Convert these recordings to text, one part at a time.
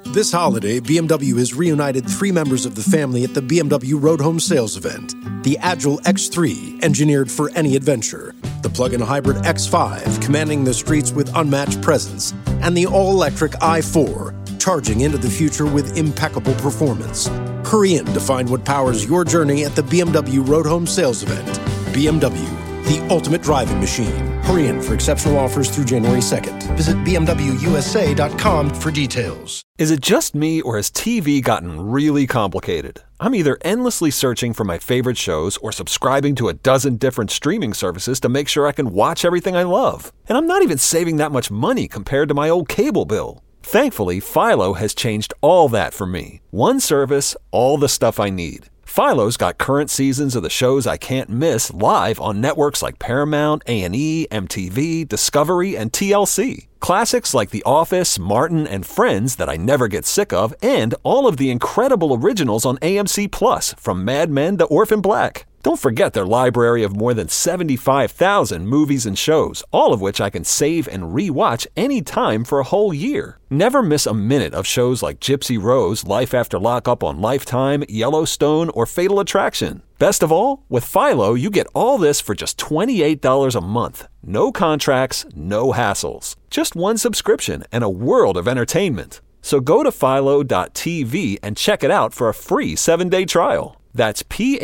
This holiday, BMW has reunited 3 members of the family at the BMW Road Home Sales event. The Agile X3, engineered for any adventure. The plug-in hybrid X5, commanding the streets with unmatched presence. And the all-electric i4, charging into the future with impeccable performance. Hurry in to find what powers your journey at the BMW Road Home Sales event. BMW, the ultimate driving machine. Hurry in for exceptional offers through January 2nd. Visit BMWUSA.com for details. Is it just me, or has TV gotten really complicated? I'm either endlessly searching for my favorite shows or subscribing to a dozen different streaming services to make sure I can watch everything I love. And I'm not even saving that much money compared to my old cable bill. Thankfully, Philo has changed all that for me. One service, all the stuff I need. Philo's got current seasons of the shows I can't miss live on networks like Paramount, A&E, MTV, Discovery, and TLC. Classics like The Office, Martin, and Friends that I never get sick of, and all of the incredible originals on AMC Plus, from Mad Men to Orphan Black. Don't forget their library of more than 75,000 movies and shows, all of which I can save and re-watch anytime for a whole year. Never miss a minute of shows like Gypsy Rose, Life After Lockup on Lifetime, Yellowstone, or Fatal Attraction. Best of all, with Philo, you get all this for just $28 a month. No contracts, no hassles. Just one subscription and a world of entertainment. So go to philo.tv and check it out for a free 7-day trial. That's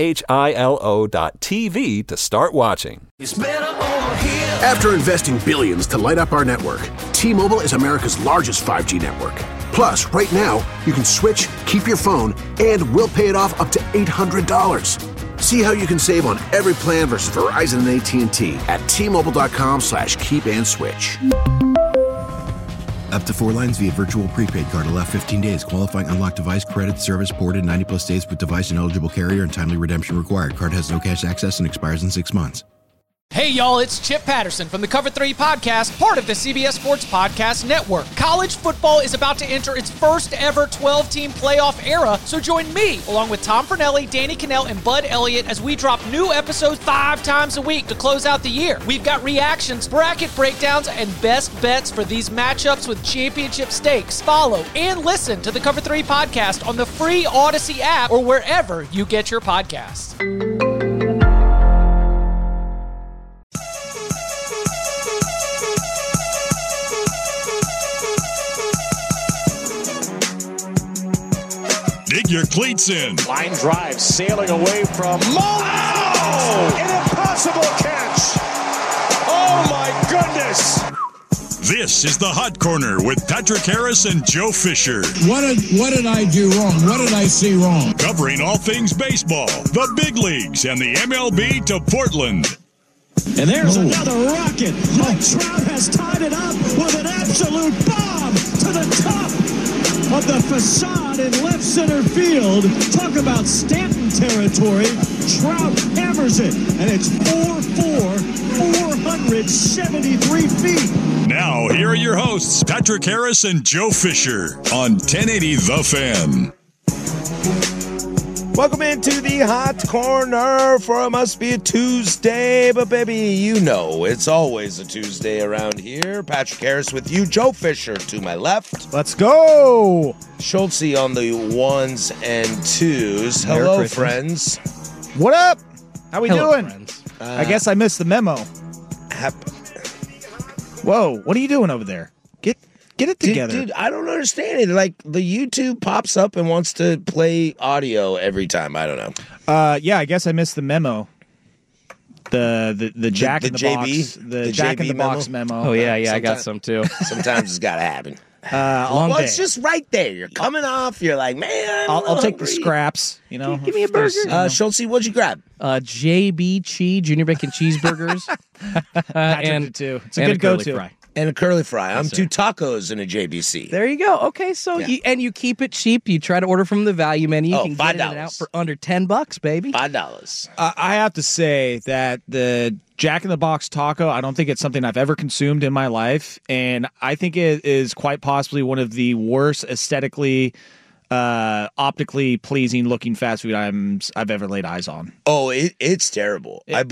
philo.tv to start watching. After investing billions to light up our network, T-Mobile is America's largest 5G network. Plus, right now, you can switch, keep your phone, and we'll pay it off up to $800. See how you can save on every plan versus Verizon and AT&T at T-Mobile.com/keep-and-switch. Up to 4 lines via virtual prepaid card. Allow 15 days. Qualifying unlocked device credit service ported 90-plus days with device and eligible carrier and timely redemption required. Card has no cash access and expires in 6 months. Hey, y'all, it's Chip Patterson from the Cover 3 Podcast, part of the CBS Sports Podcast Network. College football is about to enter its first ever 12-team playoff era, so join me, along with Tom Fornelli, Danny Cannell, and Bud Elliott, as we drop new episodes 5 times a week to close out the year. We've got reactions, bracket breakdowns, and best bets for these matchups with championship stakes. Follow and listen to the Cover 3 Podcast on the free Odyssey app or wherever you get your podcasts. Dig your cleats in. Line drive, sailing away from Oh! An impossible catch! Oh my goodness! This is the Hot Corner with Patrick Harris and Joe Fisher. What did I do wrong? What did I see wrong? Covering all things baseball, the big leagues, and the MLB to Portland. And there's another rocket. Mike Trout has tied it up with an absolute bomb to the top of the facade in left center field. Talk about Stanton territory. Trout hammers it, and it's 4-4, 473 feet. Now, here are your hosts, Patrick Harris and Joe Fisher on 1080 The Fan. Welcome into the Hot Corner for it must be a Tuesday, but baby, you know it's always a Tuesday around here. Patrick Harris with you, Joe Fisher to my left. Let's go! Schultze on the 1s and 2s. Hello, friends. What up? How we doing? Friends. I guess I missed the memo. Whoa, what are you doing over there? Get it together. Dude, I don't understand it. Like, the YouTube pops up and wants to play audio every time. I don't know. Yeah, I guess I missed the memo. The Jack in the Box. The Jack in the Box memo. Oh, yeah, I got some too. Sometimes it's got to happen. Well, it's just right there. You're coming off. You're like, man, I'll take the scraps. You know, give me a burger. Schultze, what'd you grab? JB Cheese, Junior Bacon Cheeseburgers. and too. It's a good go-to. Fry. And a curly fry. I'm 2 tacos and a JBC. There you go. Okay, so you keep it cheap. You try to order from the value menu. You can $5. get it out for under $10, baby. $5. I have to say that the Jack in the Box taco, I don't think it's something I've ever consumed in my life, and I think it is quite possibly one of the worst aesthetically, optically pleasing looking fast food items I've ever laid eyes on. Oh, it's terrible. I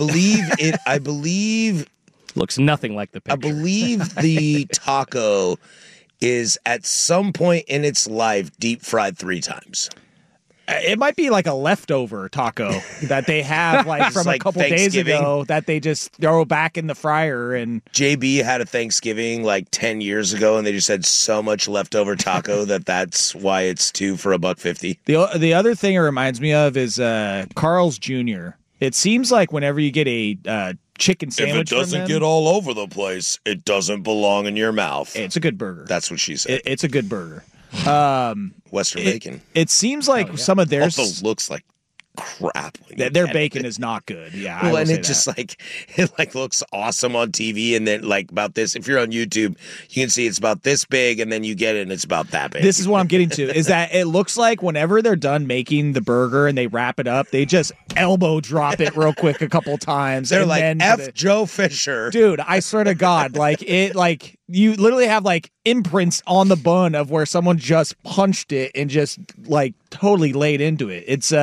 believe looks nothing like the picture. I believe the taco is at some point in its life deep fried 3 times. It might be like a leftover taco that they have like from a couple days ago that they just throw back in the fryer. And JB had a Thanksgiving like 10 years ago, and they just had so much leftover taco that's why it's 2 for $1.50. The other thing it reminds me of is Carl's Jr. It seems like whenever you get a chicken sandwich, if it doesn't get all over the place, it doesn't belong in your mouth. It's a good burger. That's what she said. It's a good burger. Western bacon. It seems like some of theirs also looks like crap. Their bacon is not good. Yeah, well, and it just it looks awesome on TV, and then like about this. If you're on YouTube, you can see it's about this big, and then you get it, and it's about that big. This is what I'm getting to: is that it looks like whenever they're done making the burger and they wrap it up, they just elbow drop it real quick a couple times. They're and like, then "F Joe Fisher, dude." I swear to God, you literally have like imprints on the bun of where someone just punched it and just like totally laid into it. It's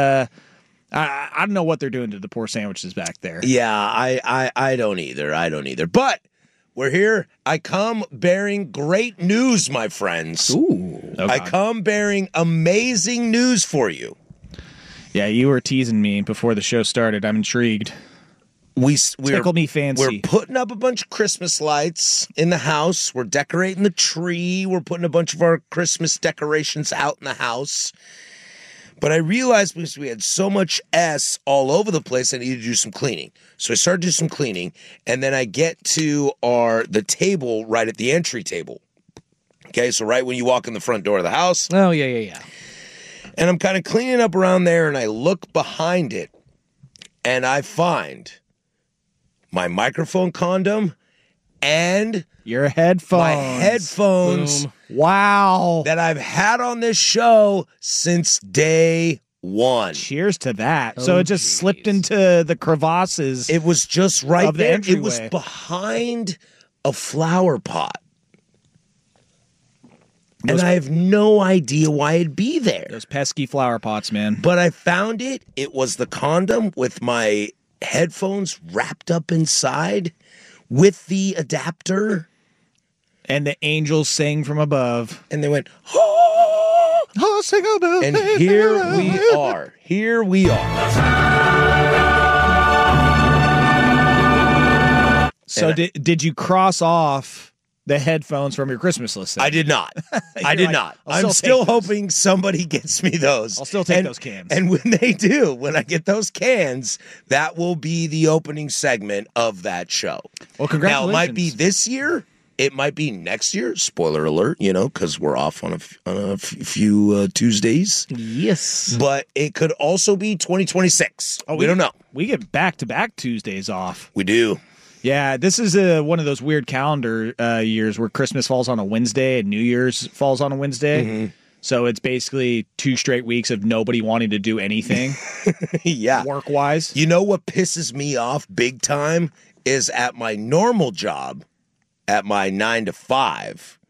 I don't know what they're doing to the poor sandwiches back there. Yeah, I don't either. But we're here. I come bearing great news, my friends. Ooh. Oh, I come bearing amazing news for you. Yeah, you were teasing me before the show started. I'm intrigued. Tickle me fancy. We're putting up a bunch of Christmas lights in the house. We're decorating the tree. We're putting a bunch of our Christmas decorations out in the house. But I realized because we had so much S all over the place, I needed to do some cleaning. So I started to do some cleaning, and then I get to the table right at the entry table. Okay, so right when you walk in the front door of the house. Oh, yeah. And I'm kind of cleaning up around there, and I look behind it, and I find my microphone condom and your headphones. My headphones. Boom. Wow. That I've had on this show since day one. Cheers to that. So it just slipped into the crevasses. It was just right there. Entryway. It was behind a flower pot. And I have no idea why it'd be there. Those pesky flower pots, man. But I found it. It was the condom with my headphones wrapped up inside with the adapter. And the angels sang from above. And they went, oh, oh, sing above. And here we are. Here we are. So did you cross off the headphones from your Christmas list then? I did not. I did not. I'm still hoping somebody gets me those. I'll still take those cans. And when they do, when I get those cans, that will be the opening segment of that show. Well, congratulations. Now, it might be this year. It might be next year. Spoiler alert, because we're off on a few Tuesdays. Yes. But it could also be 2026. We don't know. We get back-to-back Tuesdays off. We do. Yeah, this is one of those weird calendar years where Christmas falls on a Wednesday and New Year's falls on a Wednesday. Mm-hmm. So it's basically 2 straight weeks of nobody wanting to do anything. Yeah. Work-wise. You know what pisses me off big time is at my normal job, at my 9 to 5,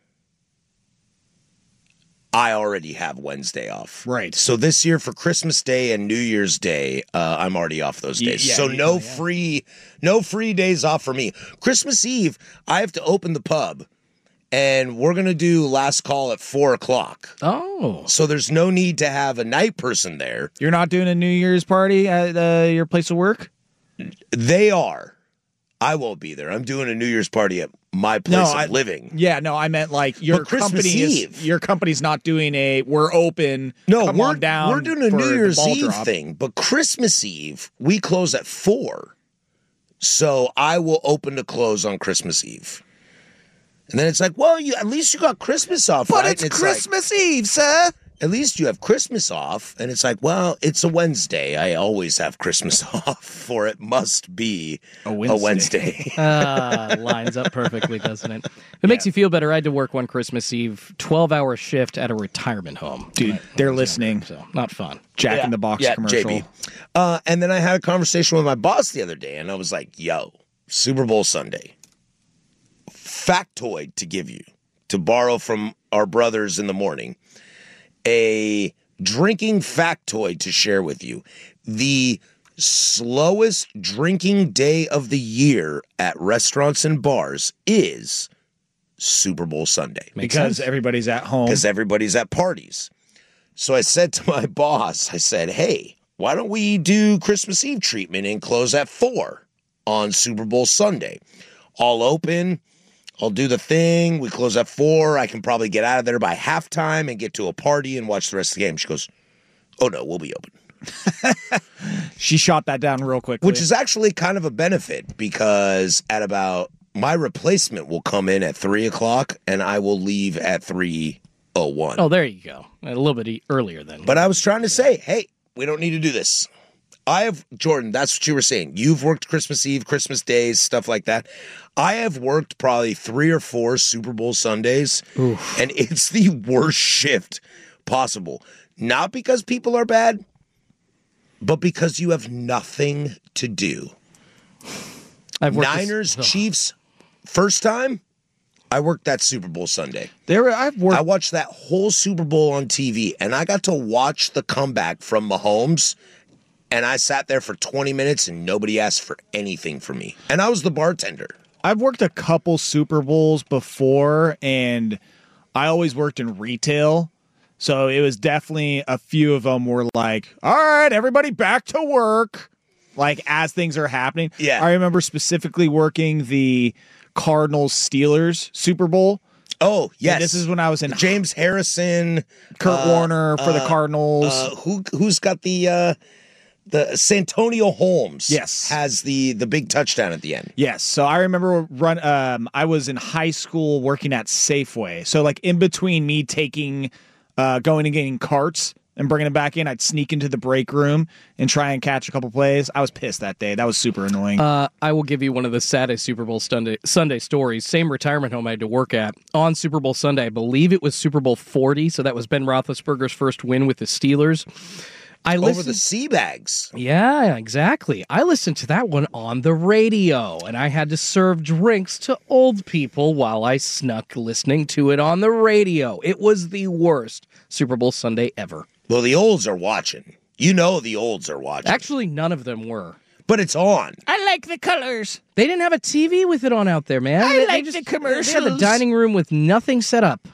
I already have Wednesday off. Right. So this year for Christmas Day and New Year's Day, I'm already off those days. Yeah, so no free days off for me. Christmas Eve, I have to open the pub, and we're going to do last call at 4:00. Oh. So there's no need to have a night person there. You're not doing a New Year's party at your place of work? They are. I won't be there. I'm doing a New Year's party at my place of living. Yeah, no, I meant like your company's not doing we're open. No, come on down. We're doing a New Year's Eve drop thing, but Christmas Eve we close at 4. So I will open to close on Christmas Eve. And then it's like, well, at least you got Christmas off, but right? It's Christmas Eve, sir. At least you have Christmas off. And it's like, well, it's a Wednesday. I always have Christmas off, for it must be a Wednesday. Lines up perfectly, doesn't it? It makes you feel better. I had to work one Christmas Eve, 12-hour shift at a retirement home. Dude, they're listening. So not fun. Jack in the Box commercial. JB. And then I had a conversation with my boss the other day, and I was like, yo, Super Bowl Sunday. Factoid to give you, to borrow from our brothers in the morning. A drinking factoid to share with you. The slowest drinking day of the year at restaurants and bars is Super Bowl Sunday. Because everybody's at home. Because everybody's at parties. So I said to my boss, I said, hey, why don't we do Christmas Eve treatment and close at 4 on Super Bowl Sunday? I'll open, I'll do the thing, we close at 4, I can probably get out of there by halftime and get to a party and watch the rest of the game. She goes, oh no, we'll be open. She shot that down real quickly. Which is actually kind of a benefit because at about my replacement will come in at 3 o'clock and I will leave at 3:01. Oh, there you go. A little bit earlier then. But I was trying to say, hey, we don't need to do this. Jordan, that's what you were saying. You've worked Christmas Eve, Christmas days, stuff like that. I have worked probably 3 or 4 Super Bowl Sundays, and it's the worst shift possible. Not because people are bad, but because you have nothing to do. Niners, Chiefs, first time, I worked that Super Bowl Sunday. I watched that whole Super Bowl on TV, and I got to watch the comeback from Mahomes, and I sat there for 20 minutes, and nobody asked for anything from me. And I was the bartender. I've worked a couple Super Bowls before, and I always worked in retail. So it was definitely a few of them were like, all right, everybody back to work, like as things are happening. Yeah. I remember specifically working the Cardinals-Steelers Super Bowl. Oh, yes. And this is when I was in James Harrison. Kurt Warner for the Cardinals. Who's got the Santonio Holmes? Yes. Has the big touchdown at the end. Yes. So I remember I was in high school working at Safeway. So like in between me going and getting carts and bringing them back in, I'd sneak into the break room and try and catch a couple plays. I was pissed that day. That was super annoying. I will give you one of the saddest Super Bowl Sunday stories. Same retirement home I had to work at on Super Bowl Sunday. I believe it was Super Bowl 40, so that was Ben Roethlisberger's first win with the Steelers. Over the Seabags. Yeah, exactly. I listened to that one on the radio, and I had to serve drinks to old people while I snuck listening to it on the radio. It was the worst Super Bowl Sunday ever. Well, the olds are watching. You know the olds are watching. Actually, none of them were. But it's on. I like the colors. They didn't have a TV with it on out there, man. I like the commercials. They had the dining room with nothing set up.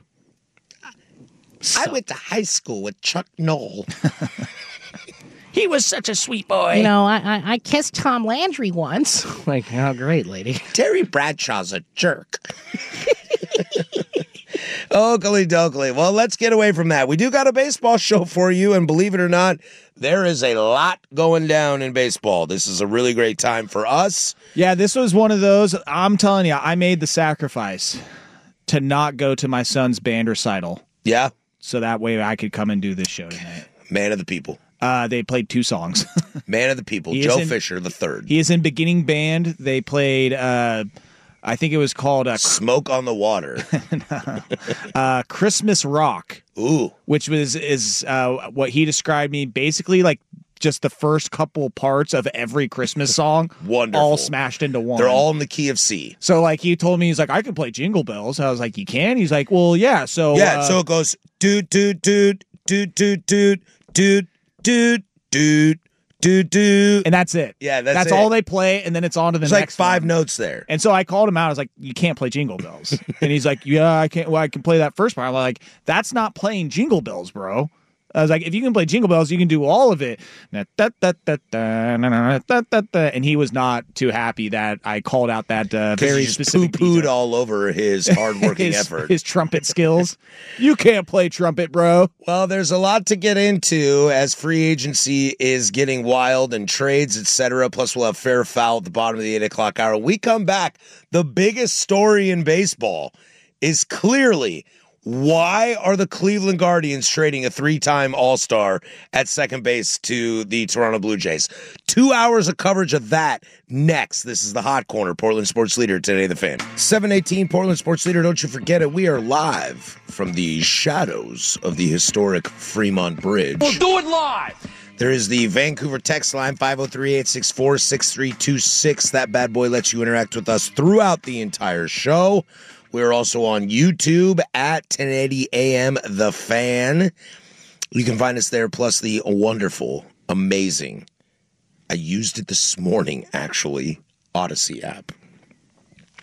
I went to high school with Chuck Knoll. He was such a sweet boy. You know, I kissed Tom Landry once. Like, how great, lady. Terry Bradshaw's a jerk. Oakley dokley. Well, let's get away from that. We do got a baseball show for you, and believe it or not, there is a lot going down in baseball. This is a really great time for us. Yeah, this was one of those. I'm telling you, I made the sacrifice to not go to my son's band recital. Yeah? So that way I could come and do this show tonight. Man of the people. They played 2 songs. Man of the people, Joe Fisher, the third. He is in beginning band. They played, I think it was called... Smoke on the Water. Christmas Rock. Ooh. Which is what he described me, basically like just the first couple parts of every Christmas song. Wonderful. All smashed into one. They're all in the key of C. So like he told me, he's like, I can play Jingle Bells. I was like, you can? He's like, well, yeah. So so it goes, doot, doot, doot, doot, doot, doot, doot, doot, doot, doot, doot. And that's it. Yeah, that's it. all they play, and then it's on to the There's next like 5 one. notes there. And so I called him out. I was like, you can't play Jingle Bells. And he's like, yeah, I can't. Well, I can play that first part. I'm like, that's not playing Jingle Bells, bro. I was like, if you can play Jingle Bells, you can do all of it. And he was not too happy that I called out that very specific poo-pooed all over his hard-working effort. His trumpet skills. You can't play trumpet, bro. Well, there's a lot to get into as free agency is getting wild and trades, etc. Plus, we'll have fair foul at the bottom of the 8 o'clock hour. We come back. The biggest story in baseball is clearly... why are the Cleveland Guardians trading a 3-time All-Star at second base to the Toronto Blue Jays? 2 hours of coverage of that next. This is the Hot Corner, Portland Sports Leader, Today the Fan. 718 Portland Sports Leader, don't you forget it. We are live from the shadows of the historic Fremont Bridge. We'll do it live! There is the Vancouver text line, 503-864-6326. That bad boy lets you interact with us throughout the entire show. We're also on YouTube at 1080 AM The Fan. You can find us there, plus the wonderful, amazing, I used it this morning, actually, Odyssey app.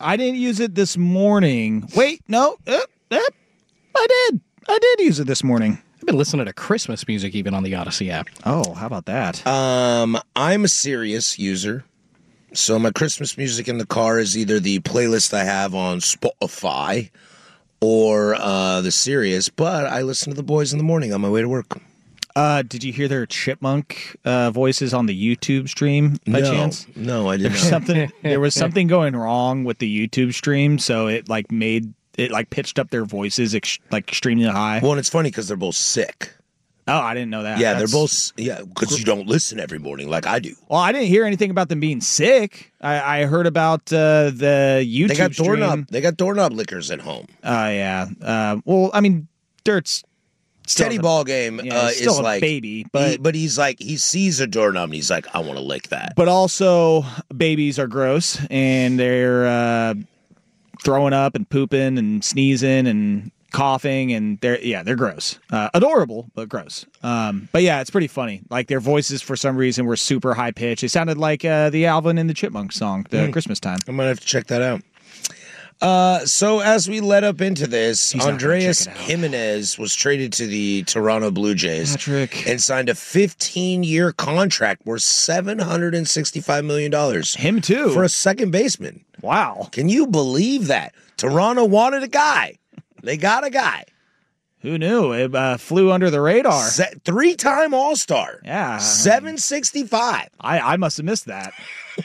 I didn't use it this morning. Wait, no. I did use it this morning. I've been listening to Christmas music even on the Odyssey app. Oh, how about that? I'm a Sirius user. So my Christmas music in the car is either the playlist I have on Spotify or the Sirius, but I listen to the boys in the morning on my way to work. Did you hear their chipmunk voices on the YouTube stream by chance? No, I didn't. There was something going wrong with the YouTube stream, so it pitched up their voices extremely high. Well, and it's funny because they're both sick. Oh, I didn't know that. Yeah, they're both. Yeah, because you don't listen every morning like I do. Well, I didn't hear anything about them being sick. I heard about the YouTube stream. They got doorknob lickers at home. Oh yeah. Well, I mean, Dirt's Teddy Ball Game is still a like baby, but he's like he sees a doorknob and he's like, I want to lick that. But also, babies are gross and they're throwing up and pooping and sneezing and coughing, and they're gross. Adorable, but gross. But yeah, it's pretty funny. Like their voices for some reason were super high pitched. They sounded like the Alvin and the Chipmunks song, the Christmas time. I might have to check that out. So as we led up into this, Andreas Jimenez was traded to the Toronto Blue Jays and signed a 15-year contract worth $765 million. Him too. For a second baseman. Wow. Can you believe that? Toronto wanted a guy. They got a guy. Who knew? It flew under the radar. Three-time All-Star. Yeah. 765. I must have missed that.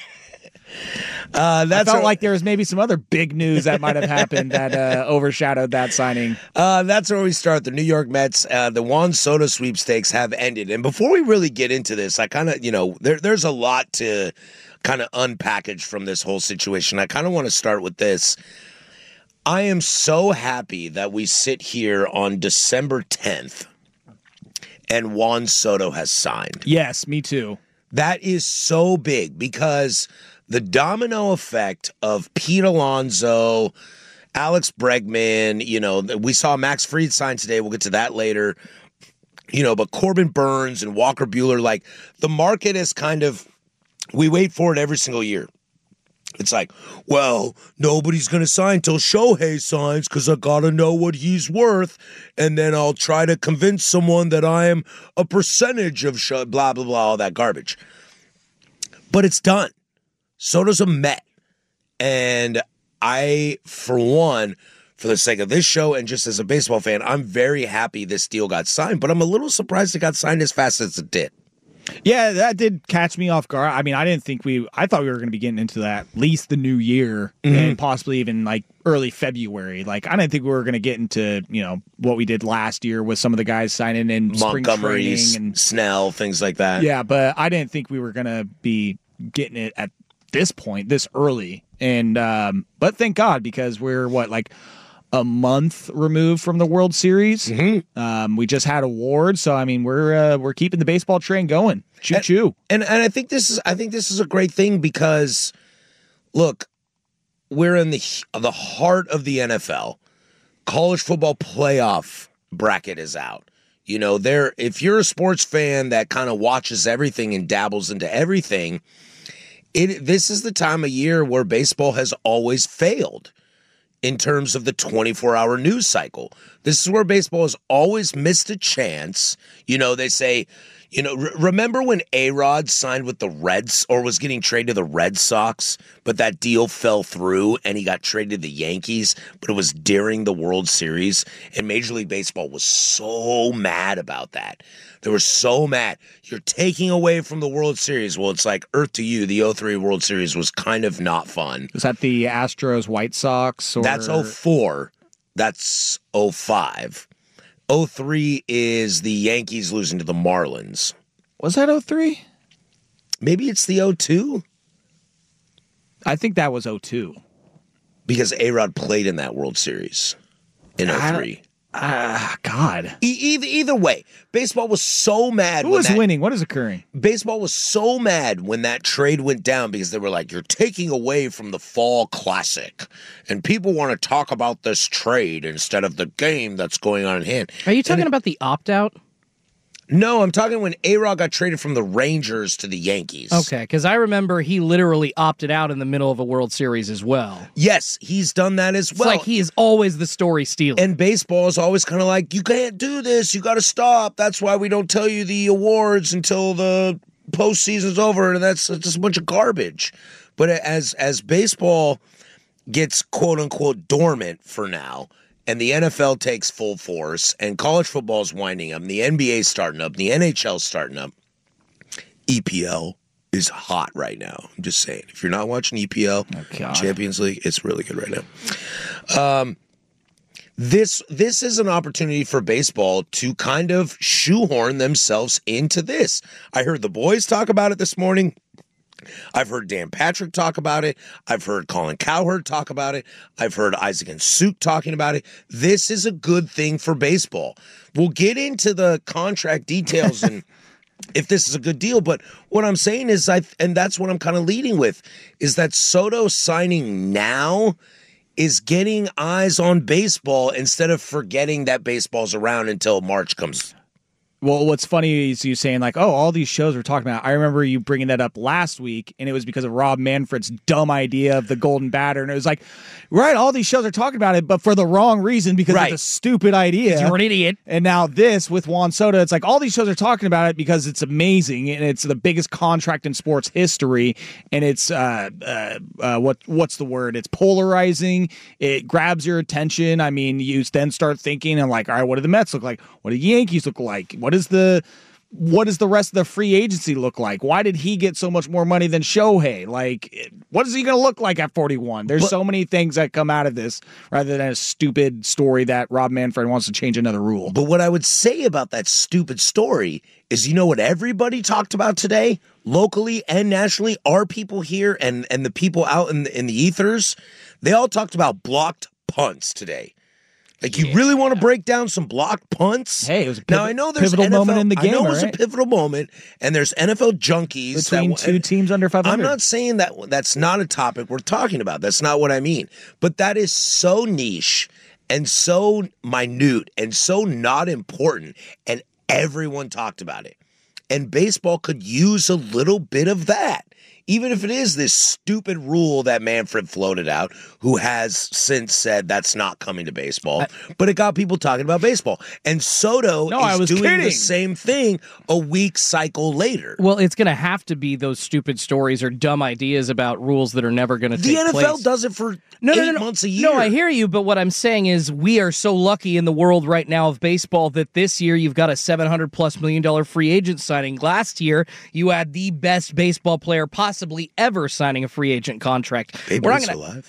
I felt like there was maybe some other big news that might have happened that overshadowed that signing. That's where we start. The New York Mets, the Juan Soto sweepstakes have ended. And before we really get into this, I kind of, there's a lot to kind of unpackage from this whole situation. I kind of want to start with this. I am so happy that we sit here on December 10th and Juan Soto has signed. Yes, me too. That is so big because the domino effect of Pete Alonso, Alex Bregman, we saw Max Fried sign today. We'll get to that later. But Corbin Burns and Walker Buehler, like the market is kind of, we wait for it every single year. It's like, well, nobody's going to sign till Shohei signs because I got to know what he's worth. And then I'll try to convince someone that I am a percentage of blah, blah, blah, all that garbage. But it's done. Soto's a Met. And I, for one, for the sake of this show and just as a baseball fan, I'm very happy this deal got signed. But I'm a little surprised it got signed as fast as it did. Yeah, that did catch me off guard. I mean, I thought we were going to be getting into that at least the new year and possibly even like early February. Like, I didn't think we were going to get into, what we did last year with some of the guys signing in Montgomery, spring training and Snell, things like that. Yeah, but I didn't think we were going to be getting it at this point, this early. And, but thank God, because we're a month removed from the World Series. We just had awards, so I mean we're keeping the baseball train going. Choo choo. And I think this is a great thing because look, we're in the heart of the NFL. College football playoff bracket is out. If you're a sports fan that kind of watches everything and dabbles into everything, this is the time of year where baseball has always failed. In terms of the 24-hour news cycle. This is where baseball has always missed a chance. They say, remember when A-Rod signed with the Reds or was getting traded to the Red Sox, but that deal fell through and he got traded to the Yankees, but it was during the World Series, and Major League Baseball was so mad about that. They were so mad. You're taking away from the World Series. Well, it's like Earth to you. The 03 World Series was kind of not fun. Was that the Astros White Sox? Or... That's 04. That's 05. 03 is the Yankees losing to the Marlins. Was that 03? Maybe it's the 02? I think that was 02. Because A-Rod played in that World Series in 03. God. Either way, baseball was so mad. Who was winning? What is occurring? Baseball was so mad when that trade went down because they were like, you're taking away from the Fall Classic. And people want to talk about this trade instead of the game that's going on in hand. Are you talking about the opt-out? No, I'm talking when A-Rod got traded from the Rangers to the Yankees. Okay, because I remember he literally opted out in the middle of a World Series as well. Yes, he's done that as well. It's like he is always the story stealer. And baseball is always kind of like, you can't do this, you got to stop. That's why we don't tell you the awards until the postseason's over, and that's just a bunch of garbage. But as baseball gets quote-unquote dormant for now, and the NFL takes full force, and college football is winding up, and the NBA's starting up, the NHL's starting up, EPL is hot right now. I'm just saying. If you're not watching EPL, Champions League, it's really good right now. This is an opportunity for baseball to kind of shoehorn themselves into this. I heard the boys talk about it this morning. I've heard Dan Patrick talk about it. I've heard Colin Cowherd talk about it. I've heard Isaac and Suk talking about it. This is a good thing for baseball. We'll get into the contract details and if this is a good deal, but what I'm saying is, and that's what I'm kind of leading with, is that Soto signing now is getting eyes on baseball instead of forgetting that baseball's around until March comes. Well, what's funny is you saying like, oh, all these shows we're talking about. I remember you bringing that up last week, and it was because of Rob Manfred's dumb idea of the golden batter. And it was like, right, all these shows are talking about it, but for the wrong reason because it's a stupid idea. You're an idiot. And now this with Juan Soto, it's like all these shows are talking about it because it's amazing, and it's the biggest contract in sports history, and it's what's the word? It's polarizing. It grabs your attention. I mean, you then start thinking and like, all right, what do the Mets look like? What do the Yankees look like? What does the rest of the free agency look like? Why did he get so much more money than Shohei? Like, what is he going to look like at 41? There's so many things that come out of this rather than a stupid story that Rob Manfred wants to change another rule. But what I would say about that stupid story is, you know what everybody talked about today, locally and nationally, our people here and the people out in the ethers, they all talked about blocked punts today. Like, you really want to break down some blocked punts? Hey, it was a pivotal NFL moment in the game. I know it was a pivotal moment, and there's NFL junkies between two teams under 500. I'm not saying that that's not a topic we're talking about. That's not what I mean. But that is so niche and so minute and so not important, and everyone talked about it. And baseball could use a little bit of that. Even if it is this stupid rule that Manfred floated out, who has since said that's not coming to baseball, but it got people talking about baseball. And Soto is doing the same thing a week cycle later. Well, it's going to have to be those stupid stories or dumb ideas about rules that are never going to take place. The NFL does it for 8 months a year. No, I hear you, but what I'm saying is we are so lucky in the world right now of baseball that this year you've got a $700+ million free agent signing. Last year, you had the best baseball player possibly ever signing a free agent contract. We're not going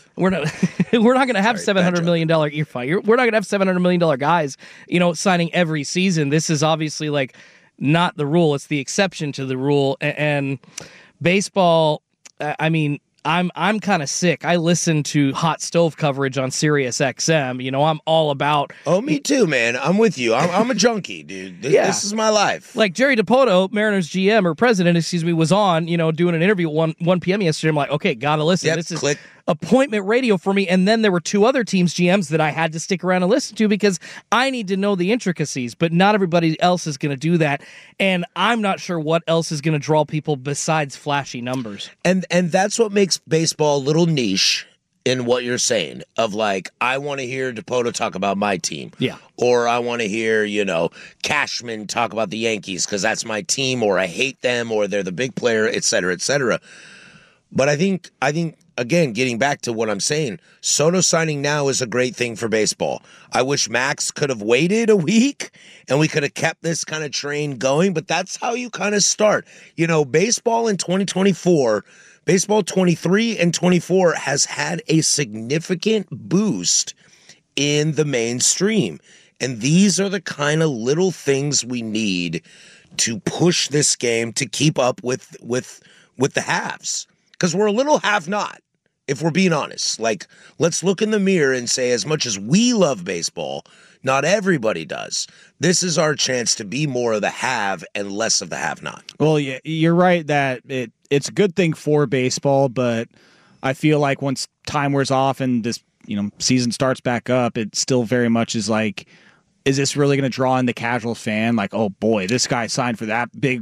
to have $700 million. You're fine. We're not going to have $700 million guys, signing every season. This is obviously like not the rule; it's the exception to the rule. And baseball, I mean, I'm kind of sick. I listen to hot stove coverage on Sirius XM. I'm all about. Oh, me too, man. I'm with you. I'm a junkie, dude. This is my life. Like Jerry Dipoto, Mariners GM or president, was on, doing an interview at 1 p.m. yesterday. I'm like, okay, gotta listen. Yep, this is click. Appointment radio for me. And then there were two other teams' GMs that I had to stick around and listen to because I need to know the intricacies, but not everybody else is going to do that. And I'm not sure what else is going to draw people besides flashy numbers. And that's what makes baseball a little niche in what you're saying of like, I want to hear Dipoto talk about my team. Yeah. Or I want to hear, Cashman talk about the Yankees because that's my team, or I hate them, or they're the big player, et cetera, et cetera. But I think again, getting back to what I'm saying, Soto signing now is a great thing for baseball. I wish Max could have waited a week and we could have kept this kind of train going, but that's how you kind of start. Baseball in 2024, baseball 23 and 24 has had a significant boost in the mainstream. And these are the kind of little things we need to push this game to keep up with the haves. Because we're a little have-not, if we're being honest. Like, let's look in the mirror and say, as much as we love baseball, not everybody does. This is our chance to be more of the have and less of the have-not. Well, yeah, you're right that it's a good thing for baseball, but I feel like once time wears off and this season starts back up, it still very much is like is this really going to draw in the casual fan? Like, oh boy, this guy signed for that big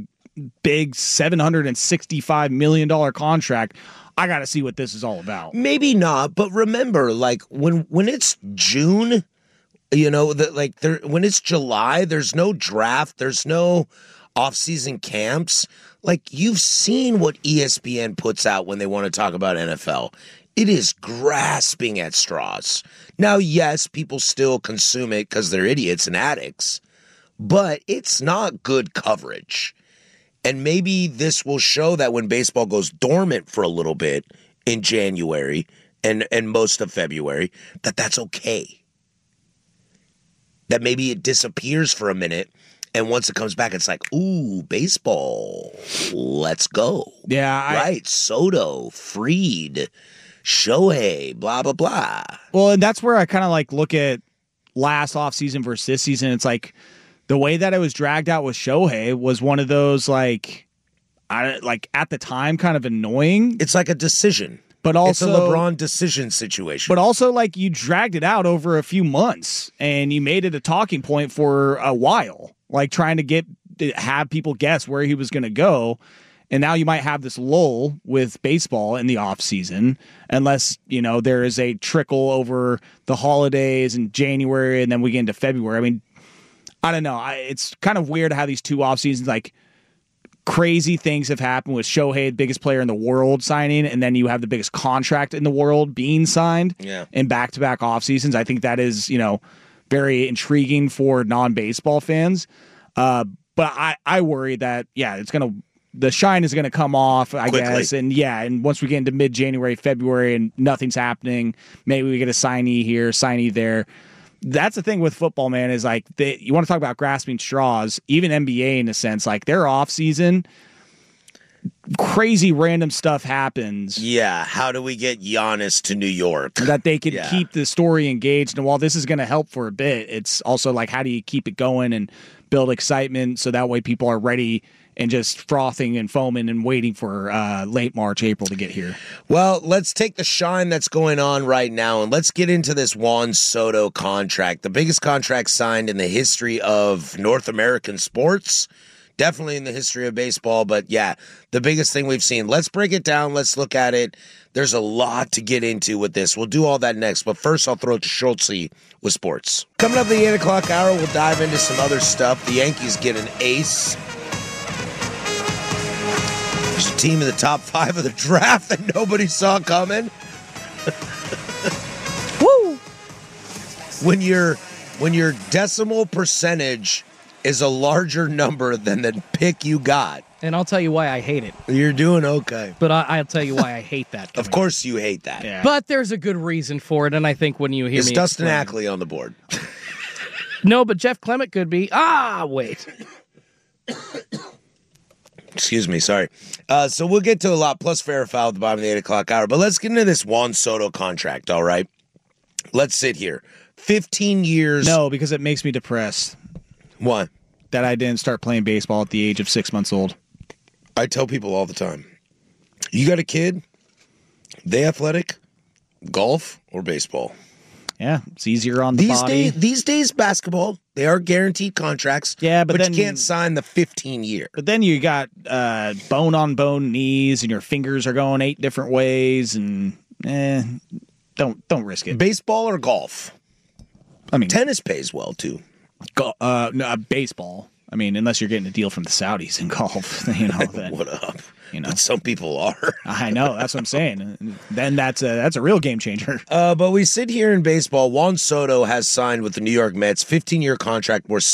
$765 million contract. I got to see what this is all about. Maybe not, but remember, like when it's June, you know, when it's July, there's no draft, there's no off-season camps. Like, you've seen what ESPN puts out when they want to talk about NFL. It is grasping at straws. Now, yes, people still consume it because they're idiots and addicts, but it's not good coverage. And maybe this will show that when baseball goes dormant for a little bit in January and most of February, that's okay. That maybe it disappears for a minute, and once it comes back, it's like, ooh, baseball, let's go. Yeah. Right, Soto, Fried, Shohei, blah, blah, blah. Well, and that's where I kind of like look at last offseason versus this season. It's like, the way that it was dragged out with Shohei was one of those, like at the time, kind of annoying. It's like a decision. But also, it's a LeBron decision situation. But also, like, you dragged it out over a few months, and you made it a talking point for a while, like trying to have people guess where he was going to go. And now you might have this lull with baseball in the offseason, unless, you know, there is a trickle over the holidays in January, and then we get into February. I mean, I don't know. It's kind of weird how these two off seasons, like, crazy things have happened with Shohei, the biggest player in the world, signing, and then you have the biggest contract in the world being signed in back-to-back off seasons. I think that is, you know, very intriguing for non-baseball fans. But I worry that, the shine is going to come off, I guess. And once we get into mid-January, February, and nothing's happening, maybe we get a signee here, signee there. That's the thing with football, man, is like you want to talk about grasping straws, even NBA in a sense, like their off season, crazy random stuff happens. Yeah. How do we get Giannis to New York? That they could keep the story engaged. And while this is going to help for a bit, it's also like, how do you keep it going and build excitement so that way people are ready and just frothing and foaming and waiting for late March, April to get here? Well, let's take the shine that's going on right now, and let's get into this Juan Soto contract, the biggest contract signed in the history of North American sports, definitely in the history of baseball, but yeah, the biggest thing we've seen. Let's break it down. Let's look at it. There's a lot to get into with this. We'll do all that next, but first I'll throw it to Schultze with sports. Coming up at the 8 o'clock hour, we'll dive into some other stuff. The Yankees get an ace. There's a team in the top 5 of the draft that nobody saw coming. Woo! When your decimal percentage is a larger number than the pick you got. And I'll tell you why I hate it. You're doing okay. But I'll tell you why I hate that. Of course you hate that. Yeah. But there's a good reason for it, and I think when you hear me Dustin Ackley on the board? No, but Jeff Clement could be. Wait. Excuse me, sorry. So we'll get to a lot, plus fair or foul at the bottom of the 8 o'clock hour. But let's get into this Juan Soto contract, all right? Let's sit here. 15 years. No, because it makes me depressed. What? That I didn't start playing baseball at the age of 6 months old. I tell people all the time, you got a kid, they athletic, golf or baseball? Yeah, it's easier on the body. These days, basketball, they are guaranteed contracts. Yeah, but then, you can't sign the 15-year. But then you got bone-on-bone knees, and your fingers are going 8 different ways, and don't risk it. Baseball or golf? I mean, tennis pays well too. Baseball. I mean, unless you're getting a deal from the Saudis in golf, then what up? But some people are. I know. That's what I'm saying. Then that's a real game changer. But we sit here in baseball. Juan Soto has signed with the New York Mets, 15-year contract worth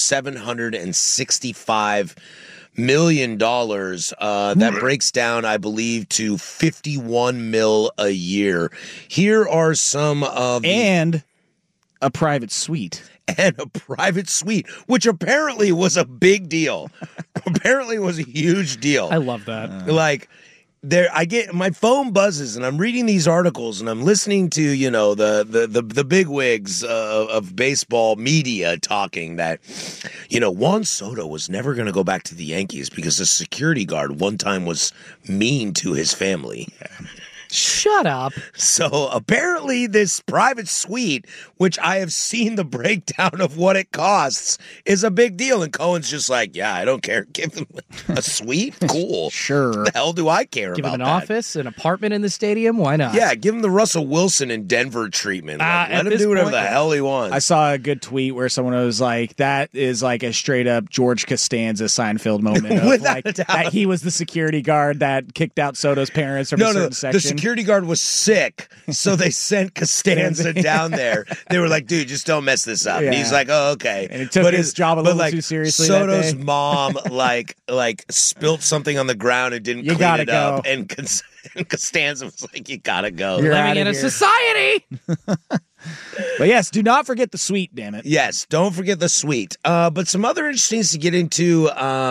$765 million. That breaks down, I believe, to $51 million a year. Here are some of and a private suite. And a private suite, which apparently was a big deal. Apparently was a huge deal. I love that. I get my phone buzzes, and I'm reading these articles, and I'm listening to the bigwigs of baseball media talking that Juan Soto was never going to go back to the Yankees because the security guard one time was mean to his family. Shut up. So apparently this private suite, which I have seen the breakdown of what it costs, is a big deal. And Cohen's just like, yeah, I don't care. Give them a suite? Cool. Sure. What the hell do I care Give about him an that? office, an apartment in the stadium? Why not? Yeah, give him the Russell Wilson in Denver treatment. Like, let him do whatever the hell he wants. I saw a good tweet where someone was like, that is like a straight up George Costanza Seinfeld moment. Of Without like, a doubt. that he was the security guard that kicked out Soto's parents from a certain section. The security guard was sick, so they sent Costanza down there. They were like, dude, just don't mess this up. Yeah. And he's like, oh, okay. And he took his job a little too seriously that Soto's day. mom, like spilt something on the ground and didn't You clean gotta it up. go. And Costanza was like, you gotta go. You're living in a society. But yes, do not forget the suite, damn it. Yes, don't forget the suite. But some other interesting things to get into.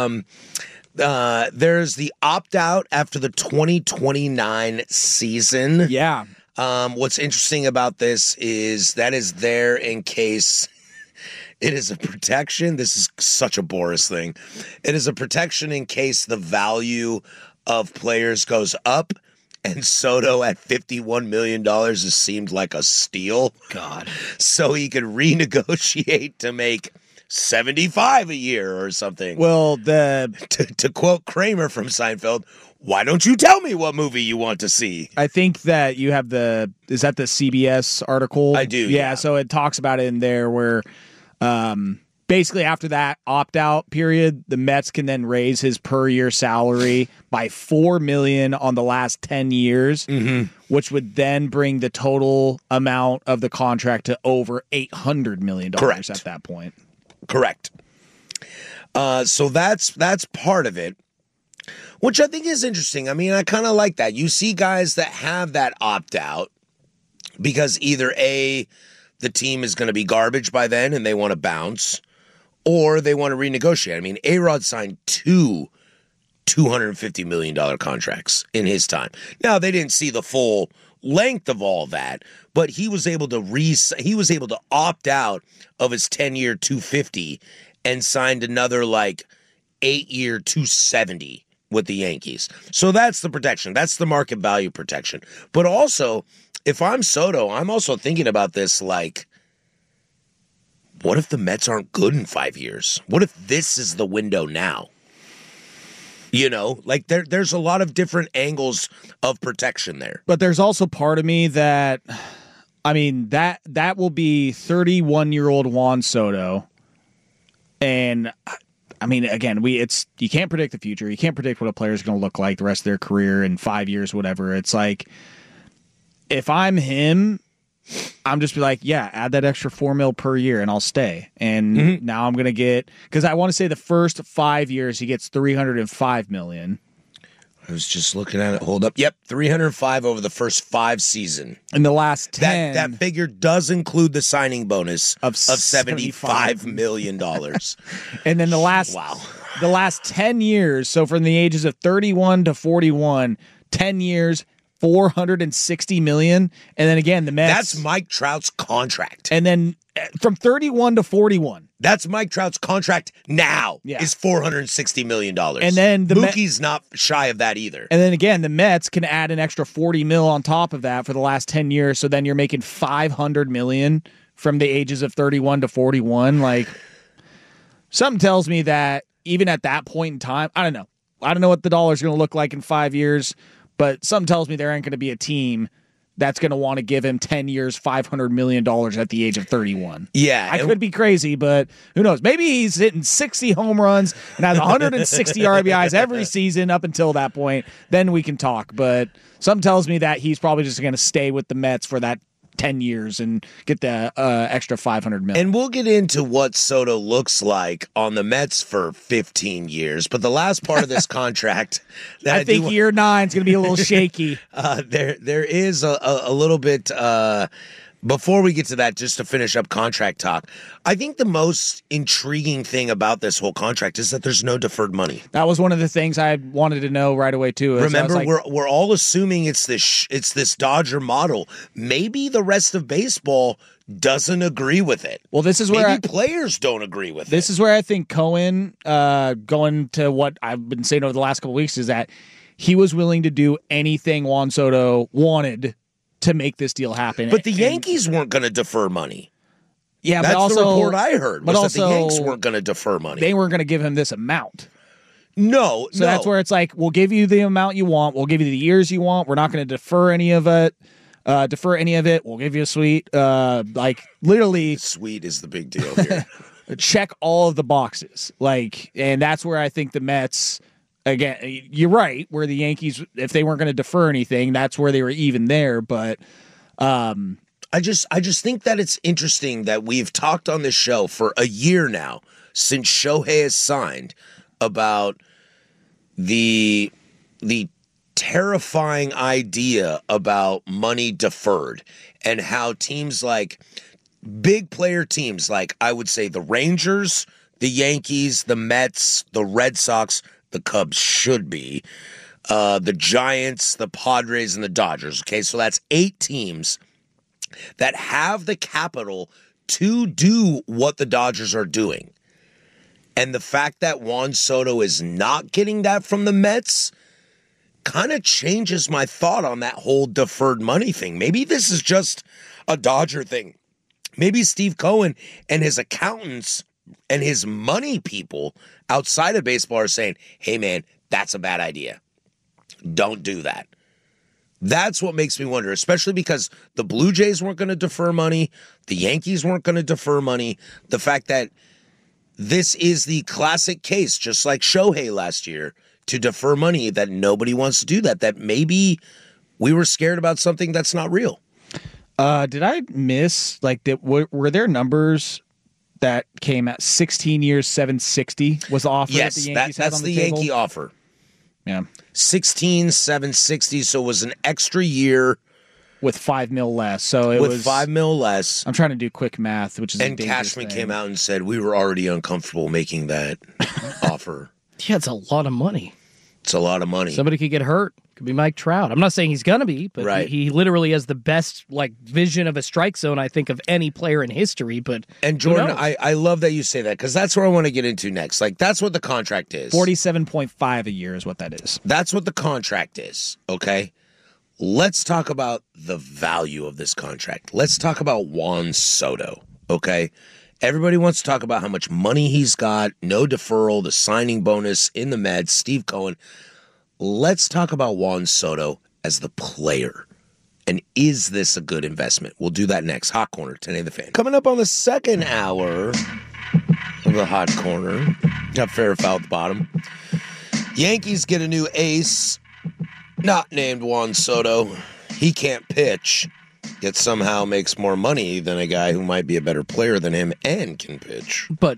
There's the opt-out after the 2029 season. Yeah. What's interesting about this is that is there in case it is a protection. This is such a Boris thing. It is a protection in case the value of players goes up. And Soto at $51 million has seemed like a steal. God. So he could renegotiate to make 75 a year or something. Well, to quote Kramer from Seinfeld, why don't you tell me what movie you want to see? I think that you have is that the CBS article? I do, Yeah, so it talks about it in there where basically after that opt-out period, the Mets can then raise his per year salary by $4 million on the last 10 years, which would then bring the total amount of the contract to over $800 million Correct. at that point. Correct. So that's part of it, which I think is interesting. I mean, I kind of like that. You see guys that have that opt-out because either A, the team is going to be garbage by then and they want to bounce, or they want to renegotiate. I mean, A-Rod signed 2 $250 million contracts in his time. Now, they didn't see the full length of all that, but he was able to opt out of his 10-year $250 and signed another 8-year $270 with the Yankees. So that's the protection. That's the market value protection. But also, if I'm Soto, I'm also thinking about this what if the Mets aren't good in 5 years? What if this is the window now? You know, there's a lot of different angles of protection there. But there's also part of me that, I mean, that will be 31-year-old Juan Soto. And I mean, again, you can't predict the future. You can't predict what a player is going to look like the rest of their career in 5 years, whatever. It's like, if I'm him, I'm just be like, yeah, add that extra $4 million per year and I'll stay. And now I'm going to get, because I want to say the first 5 years he gets $305 million. I was just looking at it. Hold up. Yep, 305 over the first 5 seasons. In the last 10. That figure does include the signing bonus of $75 million. And then the last 10 years, so from the ages of 31 to 41, 10 years, $460 million. And then again, the Mets. That's Mike Trout's contract. And then from 31 to 41. That's Mike Trout's contract now is $460 million. And then Mookie's not shy of that either. And then again, the Mets can add an extra $40 million on top of that for the last 10 years. So then you're making $500 million from the ages of 31 to 41. Something tells me that even at that point in time, I don't know. I don't know what the dollar's going to look like in 5 years. But something tells me there ain't going to be a team that's going to want to give him 10 years, $500 million at the age of 31. Yeah. I could be crazy, but who knows? Maybe he's hitting 60 home runs and has 160 RBIs every season up until that point. Then we can talk. But something tells me that he's probably just going to stay with the Mets for that 10 years and get the extra $500 million. And we'll get into what Soto looks like on the Mets for 15 years. But the last part of this contract, I think year 9 is going to be a little shaky. There is a little bit. Before we get to that, just to finish up contract talk, I think the most intriguing thing about this whole contract is that there's no deferred money. That was one of the things I wanted to know right away too. Remember, we're all assuming it's this Dodger model. Maybe the rest of baseball doesn't agree with it. Well, this is where maybe players don't agree with it. This is where I think Cohen, going to what I've been saying over the last couple of weeks, is that he was willing to do anything Juan Soto wanted to make this deal happen. But the Yankees weren't going to defer money. Yeah, that's but also, the report I heard. But was also, that the Yankees weren't going to defer money. They weren't going to give him this amount. No, so that's where it's like, we'll give you the amount you want. We'll give you the years you want. We're not going to defer any of it. We'll give you a suite. Like literally, suite is the big deal here. Check all of the boxes. And that's where I think the Mets. Again, you're right. Where the Yankees, if they weren't going to defer anything, that's where they were even there. But I just think that it's interesting that we've talked on this show for a year now since Shohei has signed about the terrifying idea about money deferred and how teams like big player teams like I would say the Rangers, the Yankees, the Mets, the Red Sox, the Cubs should be, the Giants, the Padres, and the Dodgers. Okay, so that's 8 teams that have the capital to do what the Dodgers are doing. And the fact that Juan Soto is not getting that from the Mets kind of changes my thought on that whole deferred money thing. Maybe this is just a Dodger thing. Maybe Steve Cohen and his accountants and his money people outside of baseball are saying, hey, man, that's a bad idea. Don't do that. That's what makes me wonder, especially because the Blue Jays weren't going to defer money. The Yankees weren't going to defer money. The fact that this is the classic case, just like Shohei last year, to defer money, that nobody wants to do that maybe we were scared about something that's not real. Did I miss, were there numbers that came at 16 years, 760 was the offer that the Yankees had on the table? Yes, that's the Yankee offer. Yeah. 16, 760, so it was an extra year. With $5 million less. So it was $5 million less. I'm trying to do quick math, which is and Cashman came out and said we were already uncomfortable making that offer. Yeah, it's a lot of money. It's a lot of money. Somebody could get hurt. Could be Mike Trout. I'm not saying he's gonna be, but right. he literally has the best vision of a strike zone I think of any player in history. But and Jordan, I love that you say that because that's where I want to get into next. That's what the contract is. 47.5 a year is what that is. That's what the contract is. Okay. Let's talk about the value of this contract. Let's talk about Juan Soto, okay? Everybody wants to talk about how much money he's got, no deferral, the signing bonus in the Mets, Steve Cohen. Let's talk about Juan Soto as the player. And is this a good investment? We'll do that next. Hot Corner, 10A The Fan. Coming up on the second hour of the Hot Corner. Got fair or foul at the bottom. Yankees get a new ace. Not named Juan Soto. He can't pitch, yet somehow makes more money than a guy who might be a better player than him and can pitch. But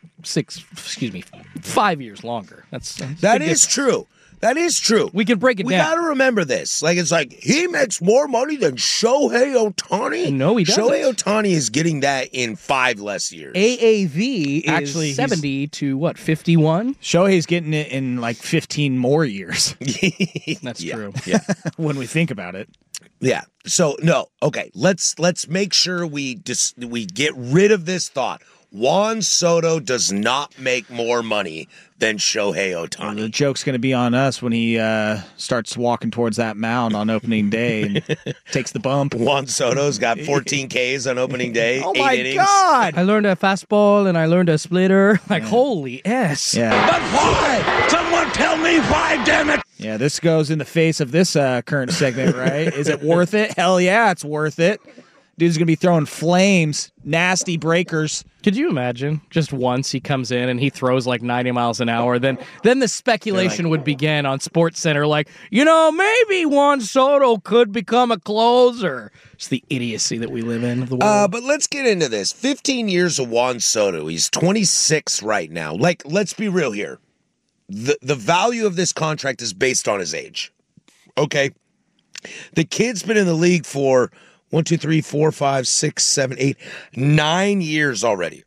5 years longer. That is true. That is true. We can break it down. We got to remember this. It's like he makes more money than Shohei Ohtani. No, he doesn't. Shohei Ohtani is getting that in 5 less years. AAV is actually 70 to 51? Shohei's getting it in 15 more years. That's true. Yeah. When we think about it. Yeah. So no. Okay. Let's make sure we get rid of this thought. Juan Soto does not make more money than Shohei Ohtani. Well, the joke's going to be on us when he starts walking towards that mound on opening day and takes the bump. Juan Soto's got 14 Ks on opening day. Oh 8 my innings. God! I learned a fastball and I learned a splitter. Holy S. Yeah. But why? Someone tell me why, damn it! Yeah, this goes in the face of this current segment, right? Is it worth it? Hell yeah, it's worth it. Dude's going to be throwing flames, nasty breakers. Could you imagine just once he comes in and he throws 90 miles an hour? Then the speculation would begin on SportsCenter maybe Juan Soto could become a closer. It's the idiocy that we live in of the world. But let's get into this. 15 years of Juan Soto. He's 26 right now. Let's be real here. The value of this contract is based on his age. Okay? The kid's been in the league for 1, 2, 3, 4, 5, 6, 7, 8, 9 years already.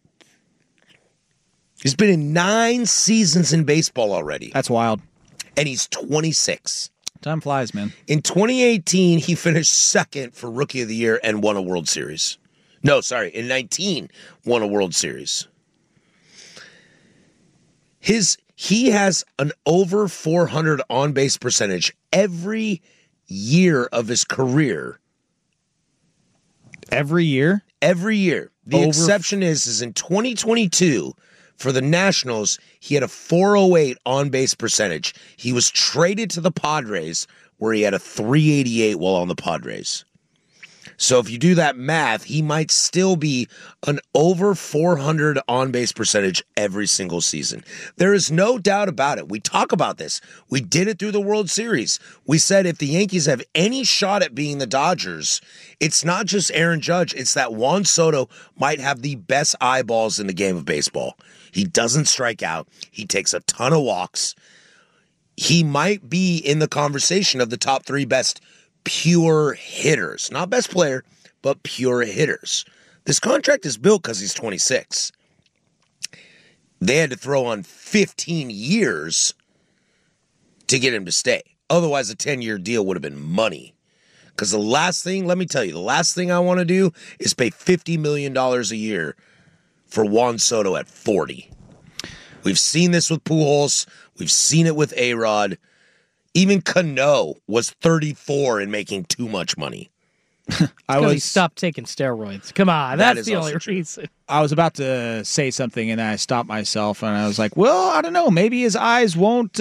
He's been in 9 seasons in baseball already. That's wild. And he's 26. Time flies, man. In 2018, he finished second for Rookie of the Year and won a World Series. No, sorry, in 19, won a World Series. His He has an over 400 on-base percentage every year of his career. Every year? Every year. The exception is in 2022, for the Nationals, he had a 408 on-base percentage. He was traded to the Padres, where he had a 388 while on the Padres. So if you do that math, he might still be an over 400 on-base percentage every single season. There is no doubt about it. We talk about this. We did it through the World Series. We said if the Yankees have any shot at being the Dodgers, it's not just Aaron Judge. It's that Juan Soto might have the best eyeballs in the game of baseball. He doesn't strike out. He takes a ton of walks. He might be in the conversation of the top 3 best pure hitters. Not best player, but pure hitters. This contract is built because he's 26. They had to throw on 15 years to get him to stay. Otherwise, a 10-year deal would have been money. Because the last thing I want to do is pay $50 million a year for Juan Soto at 40. We've seen this with Pujols. We've seen it with A-Rod. Even Cano was 34 and making too much money. He stopped taking steroids. Come on, that's the only reason. I was about to say something and I stopped myself and I was like, well, I don't know. Maybe his eyes won't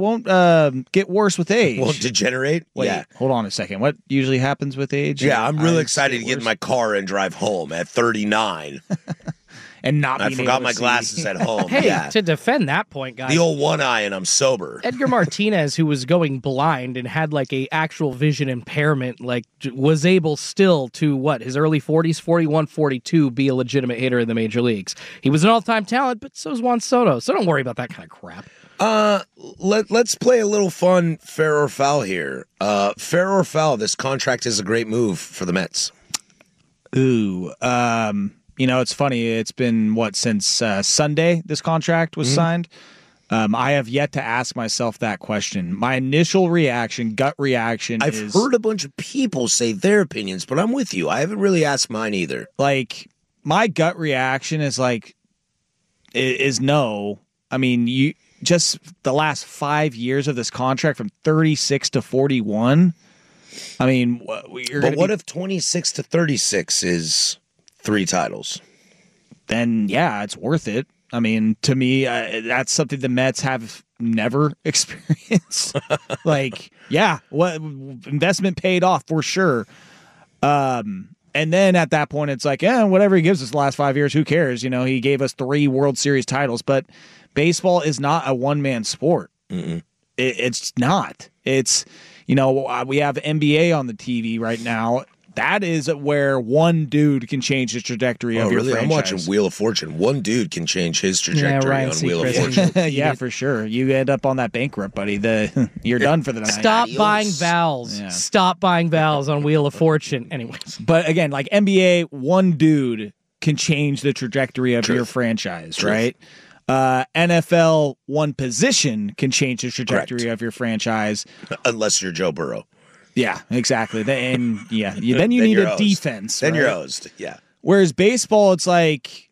get worse with age. Won't degenerate? Wait, yeah. Hold on a second. What usually happens with age? Yeah, I'm really excited to get in my car and drive home at 39. And not I forgot my glasses at home. Hey, yeah. to defend that point, guys. The old one eye and I'm sober. Edgar Martinez, who was going blind and had like a actual vision impairment, like was able still to his early 40s, 41, 42, be a legitimate hitter in the major leagues. He was an all-time talent, but so is Juan Soto. So don't worry about that kind of crap. Let's play a little fun fair or foul here. Fair or foul, this contract is a great move for the Mets. Ooh, it's funny. It's been, since Sunday this contract was signed? I have yet to ask myself that question. My initial reaction, gut reaction I've heard a bunch of people say their opinions, but I'm with you. I haven't really asked mine either. Like, my gut reaction is no. I mean, you just the last 5 years of this contract from 36 to 41. I mean, what if 26 to 36 is 3 titles? Then, yeah, it's worth it. I mean, to me, that's something the Mets have never experienced. Investment paid off for sure. And then at that point, it's like, whatever he gives us the last 5 years, who cares? He gave us 3 World Series titles, but baseball is not a one-man sport. It's not. It's, we have NBA on the TV right now. That is where one dude can change the trajectory of your franchise. I'm watching Wheel of Fortune. One dude can change his trajectory on Wheel of Fortune. Yeah, for sure. You end up on that bankrupt, buddy. You're done for the night. Stop buying vowels. Yeah. Stop buying vowels on Wheel of Fortune. Anyways. But again, like NBA, one dude can change the trajectory of your franchise, right? NFL, one position can change the trajectory of your franchise. Unless you're Joe Burrow. Yeah, exactly. Then you need a defense. Then you're hosed. Yeah. Whereas baseball, it's like,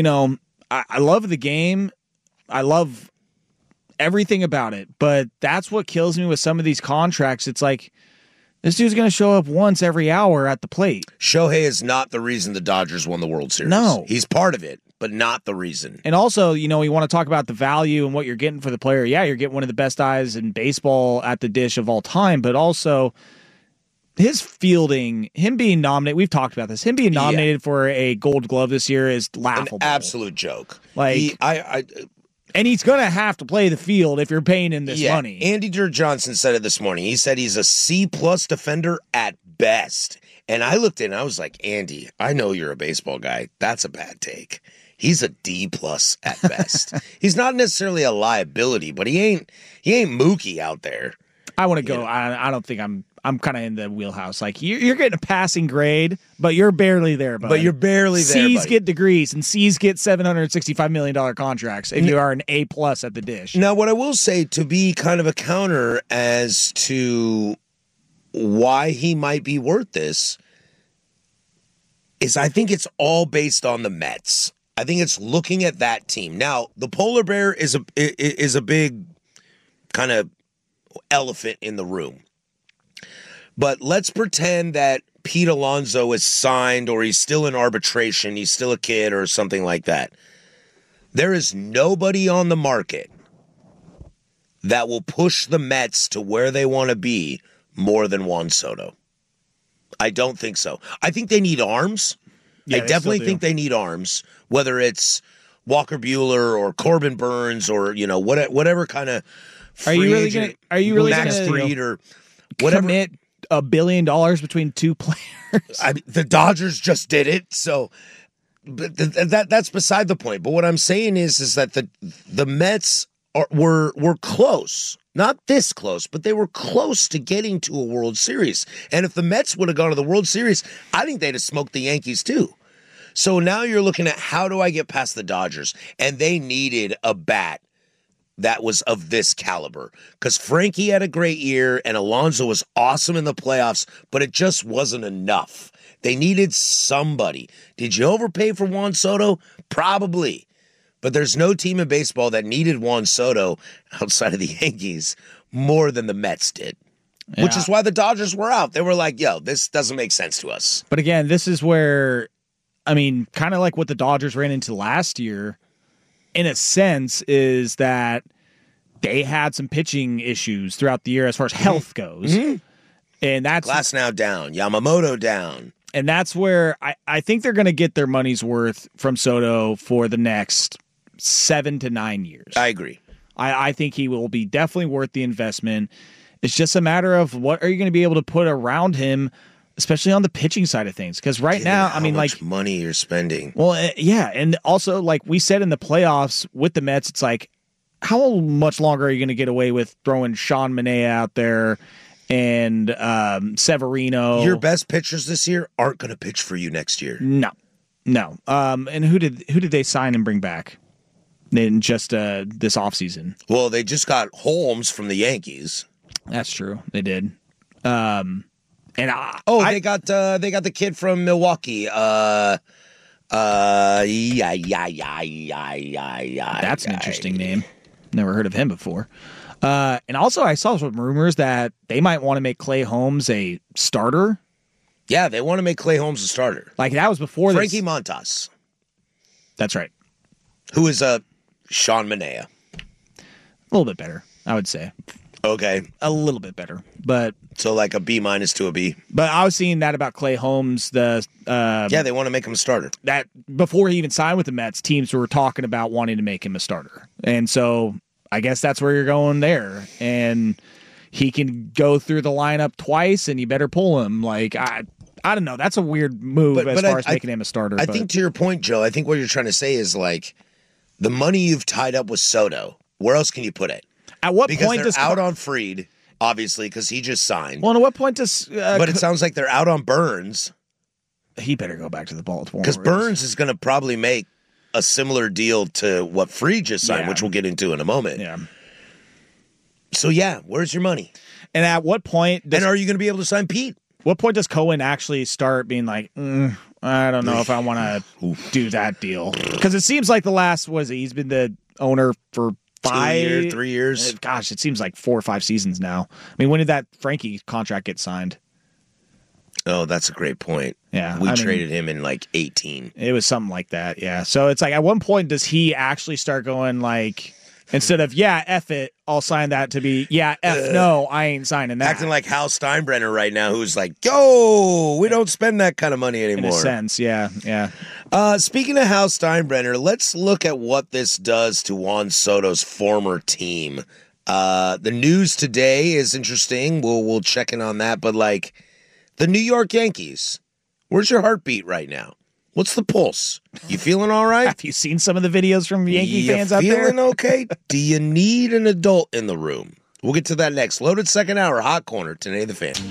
I love the game. I love everything about it. But that's what kills me with some of these contracts. It's like, this dude's going to show up once every hour at the plate. Shohei is not the reason the Dodgers won the World Series. No. He's part of it, but not the reason. And also, we want to talk about the value and what you're getting for the player. Yeah, you're getting one of the best eyes in baseball at the dish of all time, but also his fielding, him being nominated, we've talked about this, him being nominated for a Gold Glove this year is laughable. An absolute joke. And he's going to have to play the field if you're paying him this money. Andy Dirt Johnson said it this morning. He said he's a C-plus defender at best. And I looked in and I was like, Andy, I know you're a baseball guy. That's a bad take. He's a D-plus at best. He's not necessarily a liability, but he ain't Mookie out there. I want to go. I don't think I'm kind of in the wheelhouse. Like, you're getting a passing grade, but you're barely there, bud. But you're barely there, C's get degrees, and C's get $765 million contracts if you are an A-plus at the dish. Now, what I will say, to be kind of a counter as to why he might be worth this, is I think it's all based on the Mets. I think it's looking at that team. Now, the polar bear is a big kind of elephant in the room. But let's pretend that Pete Alonso is signed or he's still in arbitration, he's still a kid or something like that. There is nobody on the market that will push the Mets to where they want to be more than Juan Soto. I don't think so. I think they need arms. Yeah, I definitely think they need arms, whether it's Walker Buehler or Corbin Burns or, whatever kind of free agent. Are you really Max gonna Fried or whatever. Commit $1 billion between two players? The Dodgers just did it, so but that's beside the point. But what I'm saying is that the Mets were close. Not this close, but they were close to getting to a World Series. And if the Mets would have gone to the World Series, I think they'd have smoked the Yankees too. So now you're looking at how do I get past the Dodgers? And they needed a bat that was of this caliber. Because Frankie had a great year and Alonso was awesome in the playoffs, but it just wasn't enough. They needed somebody. Did you overpay for Juan Soto? Probably. But there's no team in baseball that needed Juan Soto outside of the Yankees more than the Mets did. Yeah. Which is why the Dodgers were out. They were like, yo, this doesn't make sense to us. But again, this is where, kind of like what the Dodgers ran into last year, in a sense, is that they had some pitching issues throughout the year as far as health goes. Mm-hmm. And that's Glasnow down, Yamamoto down. And that's where I think they're going to get their money's worth from Soto for the next 7 to 9 years. I agree. I think he will be definitely worth the investment. It's just a matter of what are you going to be able to put around him, especially on the pitching side of things. Because right now, how much money you're spending. Well, yeah, and also like we said in the playoffs with the Mets, it's like how much longer are you going to get away with throwing Sean Manaea out there and Severino? Your best pitchers this year aren't going to pitch for you next year. No. And who did they sign and bring back? In just this offseason. Well, they just got Holmes from the Yankees. That's true. They did. They got the kid from Milwaukee. That's an interesting name. Never heard of him before. And also, I saw some rumors that they might want to make Clay Holmes a starter. Yeah, they want to make Clay Holmes a starter. Like that was before Frankie Montas. That's right. Who is Sean Manaea. A little bit better, I would say. Okay. A little bit better. But so like a B- to a B. But I was seeing that about Clay Holmes. They want to make him a starter. That before he even signed with the Mets, teams were talking about wanting to make him a starter. And so I guess that's where you're going there. And he can go through the lineup twice and you better pull him. Like I don't know. That's a weird move as far as making him a starter. I think to your point, Joe, I think what you're trying to say is like the money you've tied up with Soto, where else can you put it? At what because point they're out on Fried, obviously, because he just signed. Well, at what point does... but it sounds like they're out on Burns. He better go back to the Baltimore. Because Burns is going to probably make a similar deal to what Fried just signed, which we'll get into in a moment. Yeah. So, where's your money? And at what point... and are you going to be able to sign Pete? What point does Cohen actually start being like, I don't know if I want to do that deal? Because it seems like the last, he's been the owner for 3 years. Gosh, it seems like 4 or 5 seasons now. I mean, when did that Frankie contract get signed? Oh, that's a great point. Yeah. We traded him in like 18. It was something like that, yeah. So it's like, at one point does he actually start going like... Instead of, F it, I'll sign that to be, no, I ain't signing that. Acting like Hal Steinbrenner right now, who's like, yo, we don't spend that kind of money anymore. In a sense, yeah. Speaking of Hal Steinbrenner, let's look at what this does to Juan Soto's former team. The news today is interesting. We'll check in on that. But, like, the New York Yankees, where's your heartbeat right now? What's the pulse? You feeling all right? Have you seen some of the videos from Yankee fans out there? Feeling okay? Do you need an adult in the room? We'll get to that next. Loaded second hour, Hot Corner, today the Fan.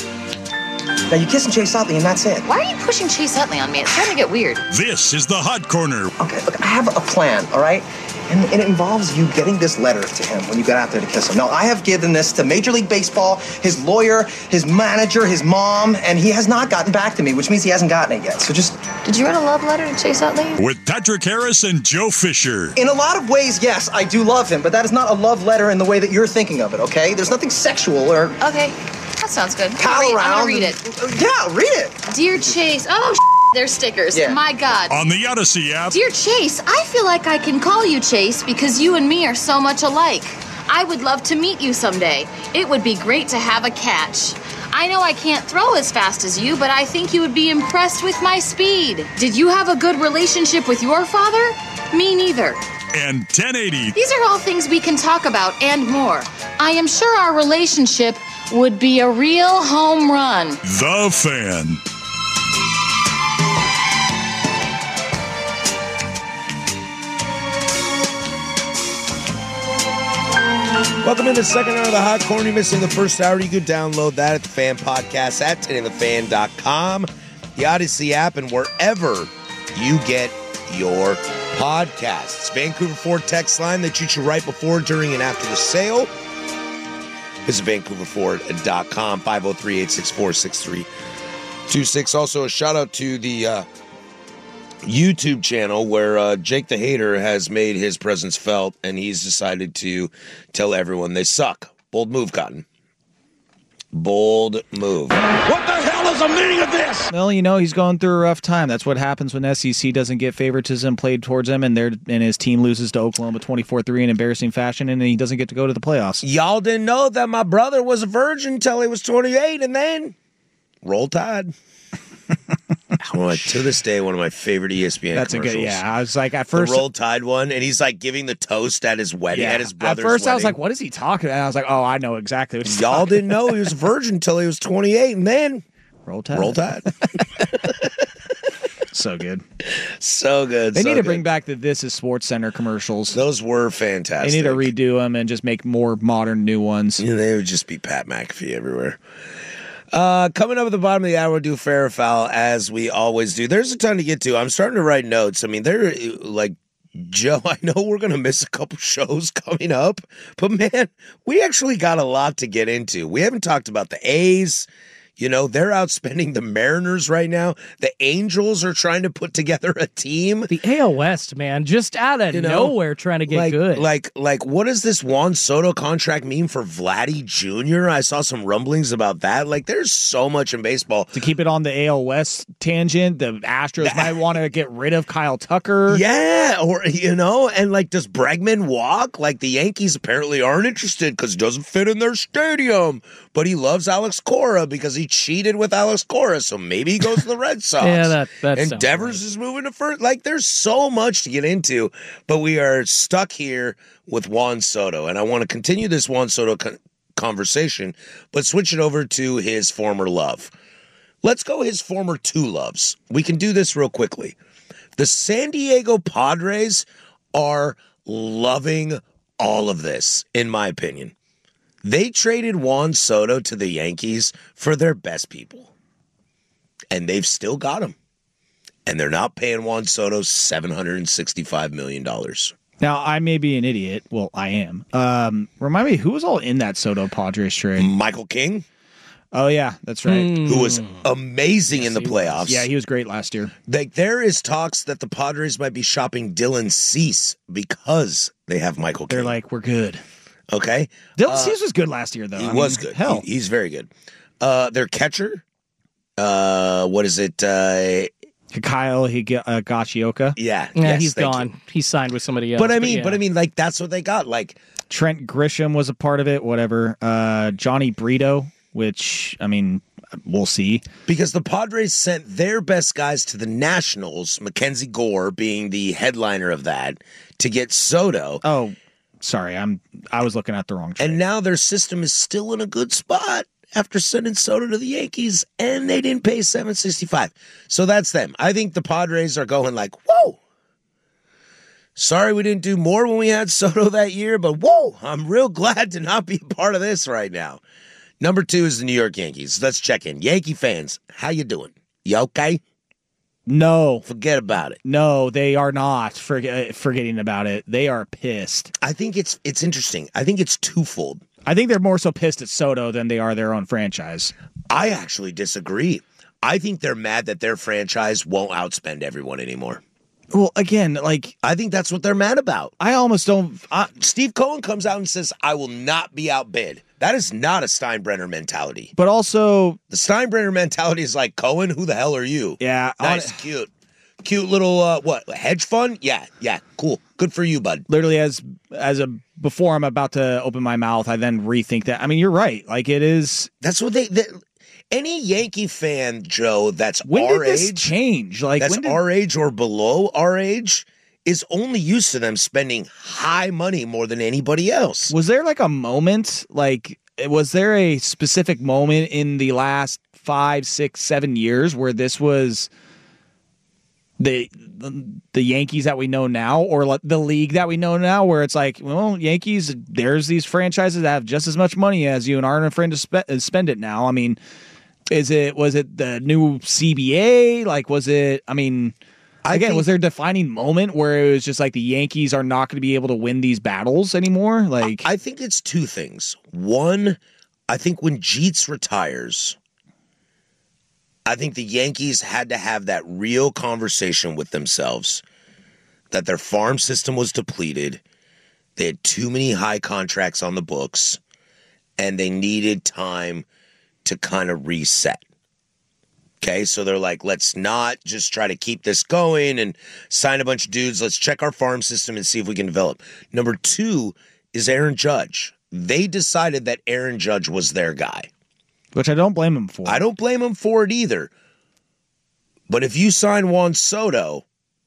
Now you're kissing Chase Utley and that's it. Why are you pushing Chase Utley on me? It's starting to get weird. This is the Hot Corner. Okay, look, I have a plan, all right? And it involves you getting this letter to him when you got out there to kiss him. Now, I have given this to Major League Baseball, his lawyer, his manager, his mom, and he has not gotten back to me, which means he hasn't gotten it yet. So just... Did you write a love letter to Chase Utley? With Patrick Harris and Joe Fisher. In a lot of ways, yes, I do love him, but that is not a love letter in the way that you're thinking of it, okay? There's nothing sexual or... Okay, that sounds good. Pal around. I'm gonna read it. Yeah, read it. Dear Chase... Oh, they're stickers. Yeah. My God. On the Odyssey app. Dear Chase, I feel like I can call you Chase because you and me are so much alike. I would love to meet you someday. It would be great to have a catch. I know I can't throw as fast as you, but I think you would be impressed with my speed. Did you have a good relationship with your father? Me neither. And 1080. These are all things we can talk about and more. I am sure our relationship would be a real home run. The Fan. Welcome into the second hour of the Hot Corner. You're missing the first hour. You can download that at the Fan Podcast at 10thefan.com, the Odyssey app, and wherever you get your podcasts. Vancouver Ford text line. They treat you right before, during, and after the sale. Visit VancouverFord.com, 503-864-6326. Also, a shout out to the YouTube channel where Jake the Hater has made his presence felt, and he's decided to tell everyone they suck. Bold move, Cotton. Bold move. What the hell is the meaning of this? Well, you know, he's going through a rough time. That's what happens when SEC doesn't get favoritism played towards him, and his team loses to Oklahoma 24-3 in embarrassing fashion, and he doesn't get to go to the playoffs. Y'all didn't know that my brother was a virgin until he was 28, and then roll tide. To this day, one of my favorite ESPN That's commercials. a good, yeah. I was like, at first, the Roll Tide one, and he's like giving the toast at his wedding, at his brother's At first, wedding. I was like, what is he talking about? And I was like, oh, I know exactly what he's Y'all talking didn't know he was a virgin until he was 28, and then Roll Tide. Roll Tide. So good. So good. They so need to good. bring back the This Is Sports Center commercials. Those were fantastic. They need to redo them and just make more modern new ones. Yeah, they would just be Pat McAfee everywhere. Coming up at the bottom of the hour, we'll do fair or foul, as we always do. There's a ton to get to. I'm starting to write notes. I mean, they're like, Joe, I know we're going to miss a couple shows coming up, but man, we actually got a lot to get into. We haven't talked about the A's. You know, they're outspending the Mariners right now. The Angels are trying to put together a team. The AL West, man, just out of nowhere trying to get good. Like, what does this Juan Soto contract mean for Vladdy Jr.? I saw some rumblings about that. Like, there's so much in baseball. To keep it on the AL West tangent, the Astros might want to get rid of Kyle Tucker. Yeah, or, you know, and like, does Bregman walk? Like, the Yankees apparently aren't interested because it doesn't fit in their stadium. But he loves Alex Cora because he cheated with Alex Cora, so maybe he goes to the Red Sox. Yeah, that and sounds Devers is moving to first. Like, there's so much to get into, but we are stuck here with Juan Soto, and I want to continue this Juan Soto conversation, but switch it over to his former love. Let's go his former two loves. We can do this real quickly. The San Diego Padres are loving all of this, in my opinion. They traded Juan Soto to the Yankees for their best people. And they've still got him. And they're not paying Juan Soto $765 million. Now, I may be an idiot. Well, I am. Remind me, who was all in that Soto Padres trade? Michael King. Oh, yeah, that's right. Who was amazing in the playoffs. Yeah, he was great last year. Like, there is talks that the Padres might be shopping Dylan Cease because they have Michael King. They're like, we're good. Okay. Dylan Cease was good last year, though. He was good. Hell. He's very good. Their catcher, what is it? Kyle Higashioka. Yeah. Yeah, yes, he's thank gone. you. He's signed with somebody else. But I mean, like, that's what they got. Like, Trent Grisham was a part of it, whatever. Johnny Brito, which, I mean, we'll see. Because the Padres sent their best guys to the Nationals, Mackenzie Gore being the headliner of that, to get Soto. Oh, sorry, I was looking at the wrong trade. And now their system is still in a good spot after sending Soto to the Yankees, and they didn't pay $765. So that's them. I think the Padres are going like, whoa. Sorry we didn't do more when we had Soto that year, but whoa, I'm real glad to not be a part of this right now. Number 2 is the New York Yankees. Let's check in. Yankee fans, how you doing? You okay? No. Forget about it. No, they are not forgetting about it. They are pissed. I think it's interesting. I think it's twofold. I think they're more so pissed at Soto than they are their own franchise. I actually disagree. I think they're mad that their franchise won't outspend everyone anymore. Well, again, I think that's what they're mad about. I almost don't. Steve Cohen comes out and says, I will not be outbid. That is not a Steinbrenner mentality. But also, the Steinbrenner mentality is like, Cohen, who the hell are you? Yeah. Nice, cute. Cute little, hedge fund? Yeah, cool. Good for you, bud. Literally, before I'm about to open my mouth, I then rethink that. I mean, you're right. It is. That's what any Yankee fan, Joe, that's when our did this age, change? Our age or below our age, is only used to them spending high money more than anybody else. Was there a moment? Was there a specific moment in the last 5, 6, 7 years where this was the Yankees that we know now, or the league that we know now, where it's Yankees, there's these franchises that have just as much money as you and aren't afraid to spend it now. I mean, was it the new CBA? Was there a defining moment where it was just the Yankees are not going to be able to win these battles anymore? I think it's two things. One, I think when Jeets retires, I think the Yankees had to have that real conversation with themselves that their farm system was depleted, they had too many high contracts on the books, and they needed time to kind of reset. Okay, so they're like, let's not just try to keep this going and sign a bunch of dudes. Let's check our farm system and see if we can develop. Number two is Aaron Judge. They decided that Aaron Judge was their guy. Which I don't blame him for. I don't blame him for it either. But if you sign Juan Soto,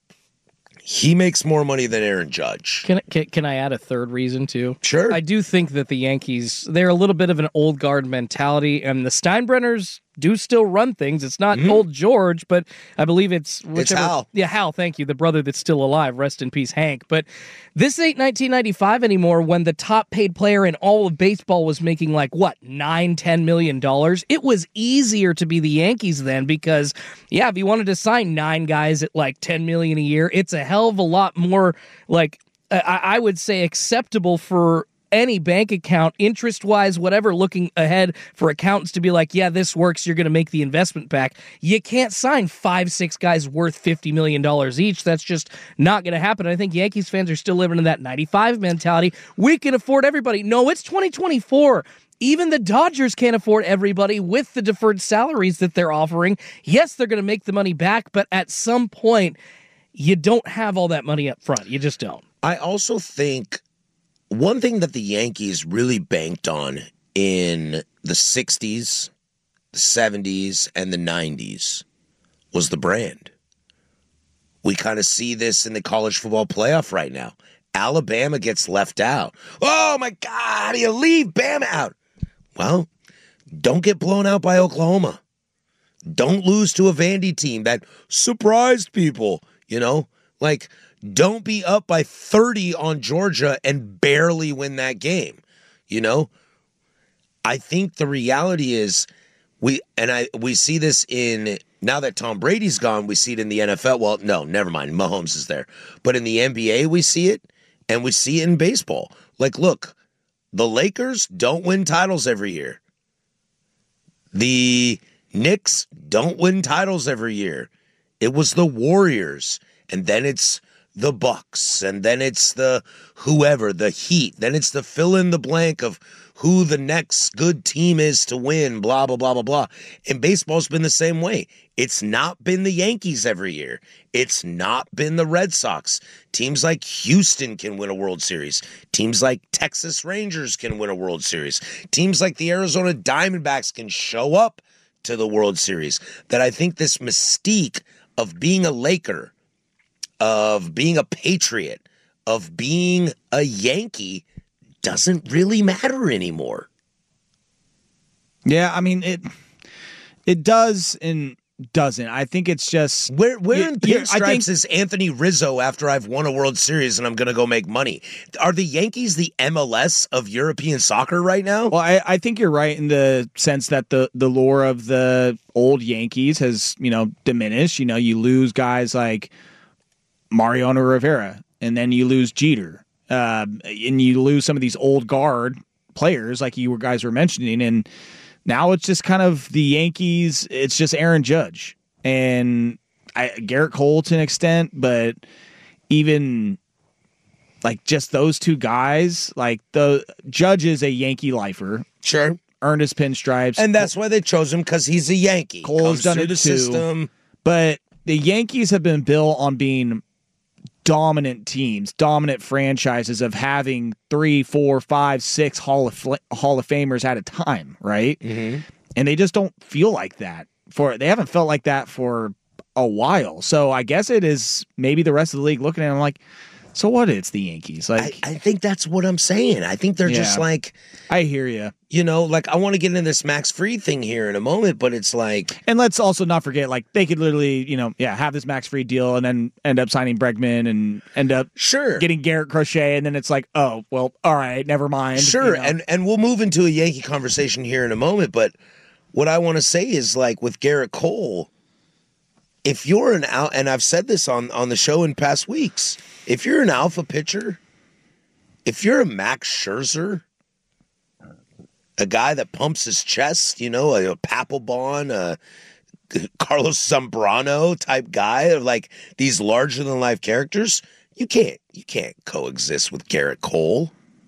he makes more money than Aaron Judge. Can I add a third reason, too? Sure. I do think that the Yankees, they're a little bit of an old guard mentality, and the Steinbrenners do still run things. It's not old George, but I believe it's Hal. Yeah, Hal, thank you, the brother that's still alive. Rest in peace, Hank. But this ain't 1995 anymore when the top paid player in all of baseball was making $9-10 million. It was easier to be the Yankees then because, if you wanted to sign 9 guys at $10 million a year, it's a hell of a lot more I would say acceptable for any bank account, interest-wise, whatever, looking ahead for accountants to be this works, you're going to make the investment back. You can't sign 5-6 guys worth $50 million each. That's just not going to happen. I think Yankees fans are still living in that 95 mentality. We can afford everybody. No, it's 2024. Even the Dodgers can't afford everybody with the deferred salaries that they're offering. Yes, they're going to make the money back, but at some point, you don't have all that money up front. You just don't. I also think one thing that the Yankees really banked on in the 60s, the 70s, and the 90s was the brand. We kind of see this in the college football playoff right now. Alabama gets left out. Oh, my God, how do you leave Bama out? Well, don't get blown out by Oklahoma. Don't lose to a Vandy team that surprised people, don't be up by 30 on Georgia and barely win that game. I think the reality is we see this in, now that Tom Brady's gone, we see it in the NFL. Well, no, never mind. Mahomes is there. But in the NBA, we see it, and we see it in baseball. Look, the Lakers don't win titles every year. The Knicks don't win titles every year. It was the Warriors, and then it's the Bucks, and then it's the whoever, the Heat, then it's the fill in the blank of who the next good team is to win, blah, blah, blah, blah, blah. And baseball's been the same way. It's not been the Yankees every year. It's not been the Red Sox. Teams like Houston can win a World Series. Teams like Texas Rangers can win a World Series. Teams like the Arizona Diamondbacks can show up to the World Series. That I think this mystique of being a Laker, of being a Patriot, of being a Yankee doesn't really matter anymore. Yeah, I mean, it does in doesn't. I think it's just where in pinstripes I think, is Anthony Rizzo after I've won a World Series and I'm going to go make money? Are the Yankees the MLS of European soccer right now? Well, I think you're right in the sense that the lore of the old Yankees has, diminished. You lose guys like Mariano Rivera, and then you lose Jeter, and you lose some of these old guard players like you guys were mentioning, and now it's just kind of the Yankees. It's just Aaron Judge and Garrett Cole to an extent, but even like just those two guys, like the Judge is a Yankee lifer. Sure. Earned his pinstripes. And that's why they chose him, because he's a Yankee. Cole's done it too. System. But the Yankees have been built on being dominant teams, dominant franchises of having 3, 4, 5, 6 Hall of Famers at a time, right? Mm-hmm. And they just don't feel like that. They haven't felt like that for a while. So I guess it is maybe the rest of the league looking at them like, so what? It's the Yankees. Like I think that's what I'm saying. I think they're just like, I hear you. Like I want to get into this Max Fried thing here in a moment, but it's like, and let's also not forget, like they could literally, have this Max Fried deal and then end up signing Bregman and end up getting Garrett Crochet, and then it's like, oh well, all right, never mind. Sure, and we'll move into a Yankee conversation here in a moment, but what I want to say is like with Garrett Cole, if you're and I've said this on the show in past weeks, if you're an alpha pitcher, if you're a Max Scherzer, a guy that pumps his chest, a Papelbon, a Carlos Zambrano type guy, like these larger than life characters, you can't coexist with Garrett Cole.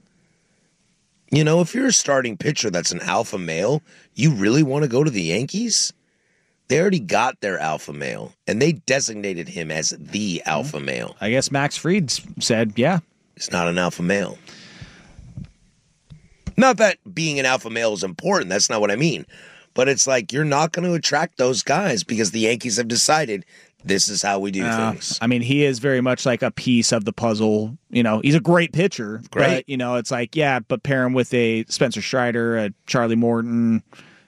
If you're a starting pitcher that's an alpha male, you really want to go to the Yankees? They already got their alpha male, and they designated him as the alpha male. I guess Max Fried said, yeah. It's not an alpha male. Not that being an alpha male is important. That's not what I mean. But it's like you're not going to attract those guys because the Yankees have decided this is how we do things. I mean, he is very much like a piece of the puzzle. He's a great pitcher. Great. But, it's like, yeah, but pair him with a Spencer Strider, a Charlie Morton,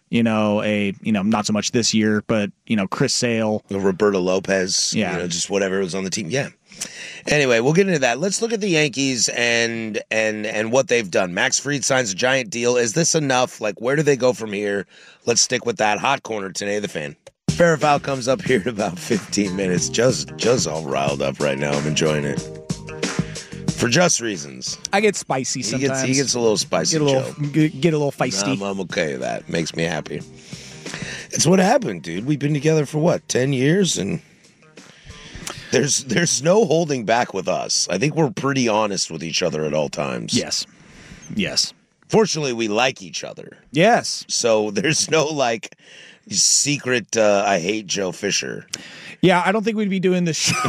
not so much this year, but, Chris Sale. Roberto Lopez, just whatever was on the team. Yeah. Anyway, we'll get into that. Let's look at the Yankees and what they've done. Max Fried signs a giant deal. Is this enough? Like, where do they go from here? Let's stick with that hot corner today, the fan. Fair or Foul comes up here in about 15 minutes. Joe's all riled up right now. I'm enjoying it. For just reasons. I get spicy sometimes. He gets a little spicy, get a little feisty. I'm okay with that. Makes me happy. It's what happened, dude. We've been together for 10 years, and there's no holding back with us. I think we're pretty honest with each other at all times. Yes. Fortunately, we like each other. Yes. So there's no secret I hate Joe Fisher. Yeah, I don't think we'd be doing this show.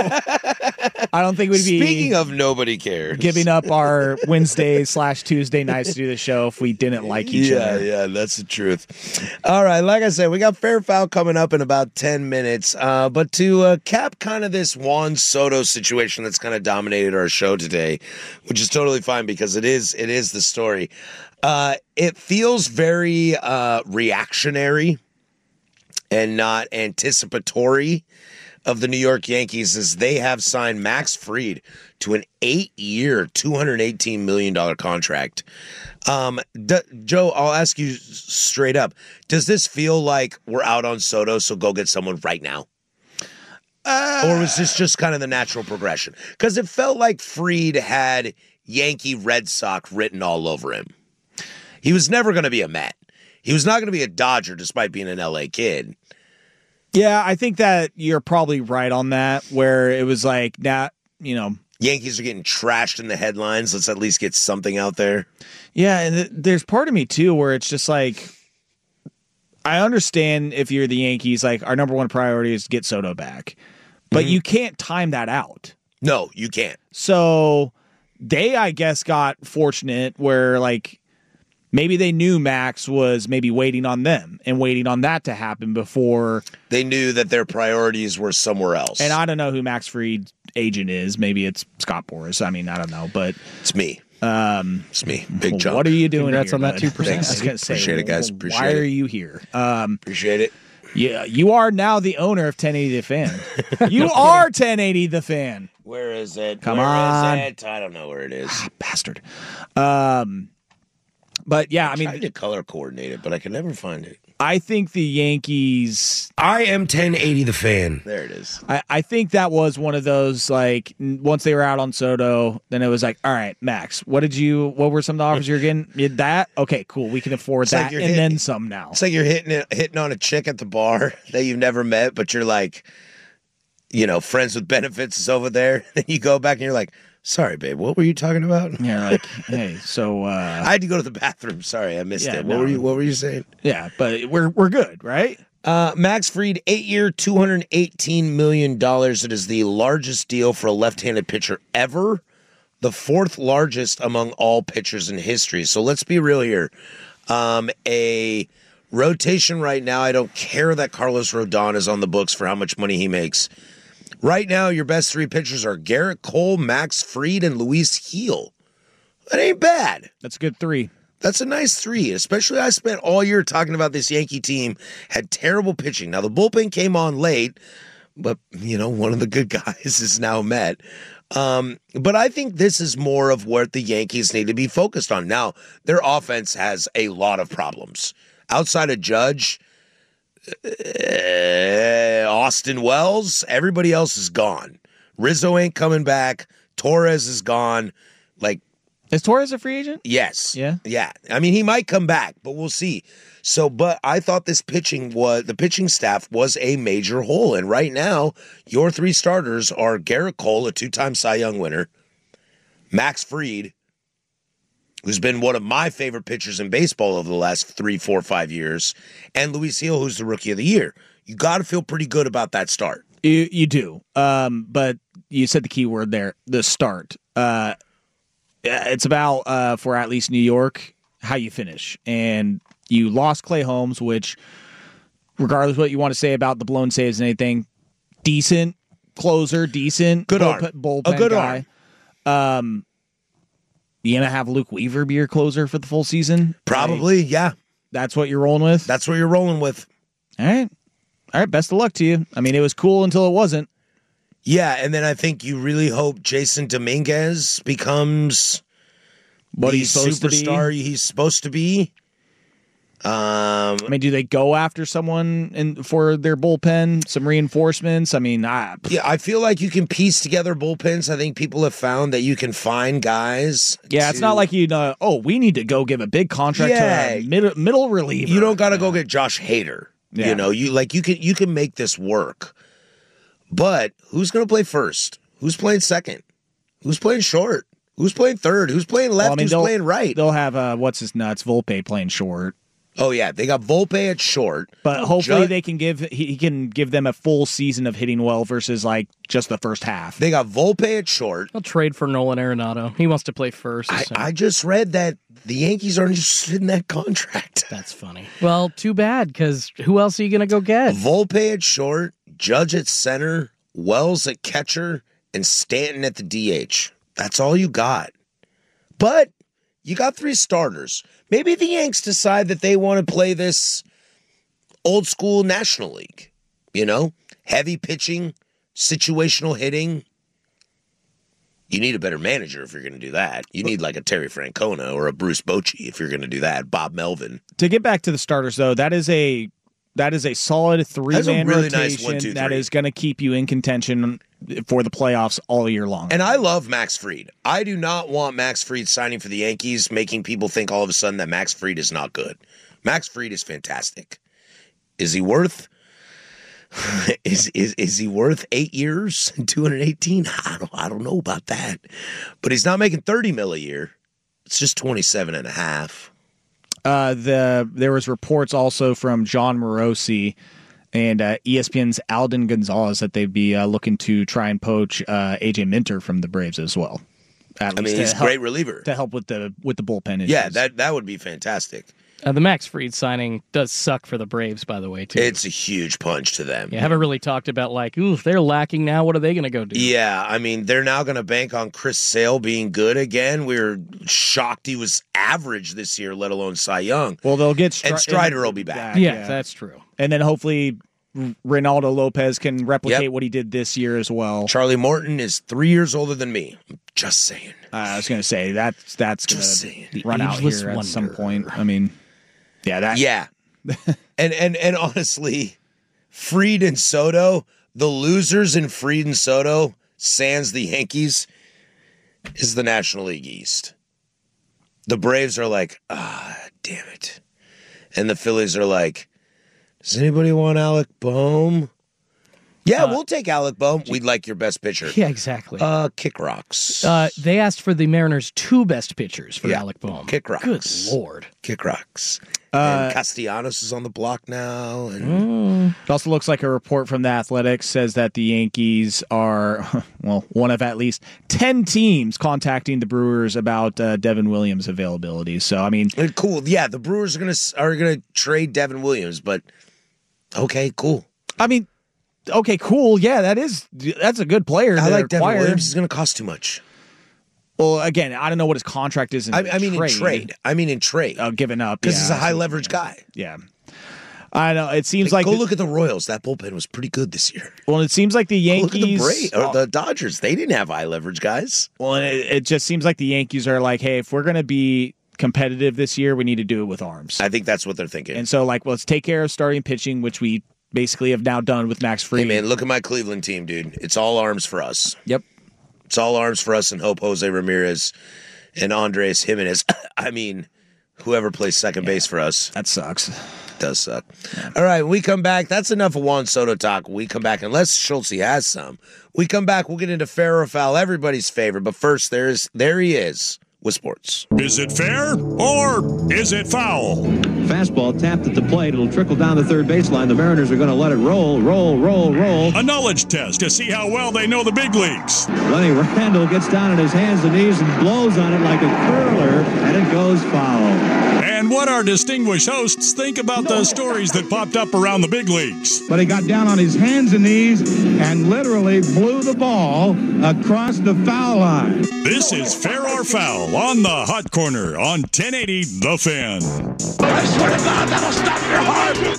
I don't think we'd be. Speaking of nobody cares. Giving up our Wednesday/Tuesday nights to do the show if we didn't like each other. Yeah, that's the truth. All right, like I said, we got Fair Foul coming up in about 10 minutes. But to cap kind of this Juan Soto situation that's kind of dominated our show today, which is totally fine because it is the story. It feels very reactionary and not anticipatory of the New York Yankees as they have signed Max Fried to an 8-year, $218 million contract. Joe, I'll ask you straight up. Does this feel like we're out on Soto, so go get someone right now? Or was this just kind of the natural progression? Because it felt like Fried had Yankee Red Sox written all over him. He was never going to be a Met. He was not going to be a Dodger despite being an LA kid. Yeah, I think that you're probably right on that, where it was like, Yankees are getting trashed in the headlines. Let's at least get something out there. Yeah, and there's part of me, too, where it's just like, I understand if you're the Yankees, like, our number one priority is to get Soto back. But you can't time that out. No, you can't. So they, I guess, got fortunate where, like, maybe they knew Max was maybe waiting on them and waiting on that to happen before. They knew that their priorities were somewhere else. And I don't know who Max Fried's agent is. Maybe it's Scott Boras. I mean, I don't know, but it's me. It's me. Big John. What are you doing? Congrats here, on that 2%. I was gonna say, appreciate it, guys. Appreciate why it. are you here? Appreciate it. Yeah, you are now the owner of 1080 The Fan. You are 1080 The Fan. Where is it? Come Where on. is it? I don't know where it is. Bastard. But yeah, I mean, I tried to color coordinate it, but I could never find it. I think the Yankees. I am 1080 The Fan. There it is. I think that was one of those, like, once they were out on Soto, then it was like, all right, Max, what were some of the offers you're getting? That? Okay, cool. We can afford It's that like and then some now. It's like you're hitting on a chick at the bar that you've never met, but you're like, friends with benefits is over there. Then you go back and you're like, sorry, babe, what were you talking about? Yeah, like, hey, so I had to go to the bathroom. Sorry, I missed it. What were you saying? Yeah, but we're good, right? Max Fried, 8-year, $218 million. It is the largest deal for a left-handed pitcher ever, the fourth largest among all pitchers in history. So let's be real here. A rotation right now, I don't care that Carlos Rodon is on the books for how much money he makes. Right now, your best three pitchers are Garrett Cole, Max Fried, and Luis Gil. That ain't bad. That's a good three. That's a nice three, especially I spent all year talking about this Yankee team had terrible pitching. Now, the bullpen came on late, but, one of the good guys is now met. But I think this is more of what the Yankees need to be focused on. Now, their offense has a lot of problems. Outside of Judge, Austin Wells, everybody else is gone. Rizzo ain't coming back. Torres is gone. Is Torres a free agent? Yes. Yeah. Yeah. I mean, he might come back, but we'll see. So, but I thought the pitching staff was a major hole. And right now, your three starters are Garrett Cole, a 2-time Cy Young winner, Max Fried, who's been one of my favorite pitchers in baseball over the last 3, 4, 5 years, and Luis Gil, who's the Rookie of the Year. You got to feel pretty good about that start. You do. But you said the key word there, the start. It's about, for at least New York, how you finish. And you lost Clay Holmes, which, regardless of what you want to say about the blown saves and anything, decent closer, decent good bullpen a good guy. arm. You gonna have Luke Weaver be your closer for the full season? Probably, yeah. That's what you're rolling with? That's what you're rolling with. All right, best of luck to you. I mean, it was cool until it wasn't. Yeah, and then I think you really hope Jason Dominguez becomes what he's superstar he's supposed to be. I mean, do they go after someone for their bullpen, some reinforcements? I mean, I feel like you can piece together bullpens. I think people have found that you can find guys. Yeah, it's not like we need to go give a big contract to a middle reliever. You don't got to go get Josh Hader. Yeah. You can make this work. But who's going to play first? Who's playing second? Who's playing short? Who's playing third? Who's playing left? Who's playing right? They'll have Volpe playing short. Oh yeah, they got Volpe at short. But hopefully he can give them a full season of hitting well versus just the first half. They got Volpe at short. I'll trade for Nolan Arenado. He wants to play first. I just read that the Yankees aren't interested in that contract. That's funny. Well, too bad, because who else are you going to go get? Volpe at short, Judge at center, Wells at catcher, and Stanton at the DH. That's all you got. But you got three starters. Maybe the Yanks decide that they want to play this old school National League. Heavy pitching, situational hitting. You need a better manager if you're going to do that. You need like a Terry Francona or a Bruce Bochy if you're going to do that. Bob Melvin. To get back to the starters, though, that is a solid three-man really rotation nice 1, 2, 3. that is going to keep you in contention for the playoffs all year long. And I love Max Fried. I do not want Max Fried signing for the Yankees, making people think all of a sudden that Max Fried is not good. Max Fried is fantastic. Is he worth? Is he worth 8 years and 218? I don't know about that, but he's not making $30 million a year. It's just 27.5. There was reports also from John Morosi and ESPN's Alden Gonzalez that they'd be looking to try and poach AJ Minter from the Braves as well. He's a great reliever to help with the bullpen issues. Yeah, that would be fantastic. The Max Fried signing does suck for the Braves, by the way, too. It's a huge punch to them. Yeah, haven't really talked about, like, ooh, if they're lacking now, what are they going to go do? Yeah, I mean, they're now going to bank on Chris Sale being good again. We were shocked he was average this year, let alone Cy Young. Well, they'll get and Strider will be back. Yeah, that's true. And then hopefully Reynaldo Lopez can replicate what he did this year as well. Charlie Morton is 3 years older than me. I'm just saying. I was going to say that's going to run out here at some point. I mean, yeah. and honestly, Fried and Soto, the losers in Fried and Soto, sans the Yankees, is the National League East. The Braves are like, damn it. And the Phillies are like, does anybody want Alec Bohm? Yeah, we'll take Alec Bohm. We'd like your best pitcher. Yeah, exactly. Kick rocks. They asked for the Mariners' 2 best pitchers for Alec Bohm. Kick rocks. Good Lord. Kick rocks. And Castellanos is on the block now. It also looks like a report from The Athletic says that the Yankees are, well, one of at least 10 teams contacting the Brewers about Devin Williams' availability. So, I mean... Cool. Yeah, the Brewers are gonna trade Devin Williams, but okay, cool. I mean... Okay, cool. Yeah, that's a good player. I like Devin Williams. He's going to cost too much. Well, again, I don't know what his contract is in trade. I mean in trade. Given up. Because he's a high leverage guy. Yeah. I know. It seems like... Go look at the Royals. That bullpen was pretty good this year. Well, it seems like the Yankees... Look at the Dodgers. They didn't have high leverage guys. Well, it just seems like the Yankees are like, hey, if we're going to be competitive this year, we need to do it with arms. I think that's what they're thinking. And so, like, let's take care of starting pitching, which we basically have now done with Max Fried. Hey, man, look at my Cleveland team, dude. It's all arms for us. Yep. It's all arms for us and hope Jose Ramirez and Andres Jimenez. I mean, whoever plays second base for us. That sucks. It does suck. Yeah. All right, when we come back, that's enough of Juan Soto talk. When we come back, unless Schultze has some, we come back, we'll get into fair or foul, everybody's favorite. But first, there he is with sports. Is it fair or is it foul? Fastball tapped at the plate. It'll trickle down the third baseline. The Mariners are going to let it roll. A knowledge test to see how well they know the big leagues. Lenny Randle gets down on his hands and knees and blows on it like a curler, and it goes foul. And what our distinguished hosts think about the stories that popped up around the big leagues. But he got down on his hands and knees and literally blew the ball across the foul line. This is Fair or Foul on the Hot Corner on 1080 The Fan. I swear to God, that'll stop your heart!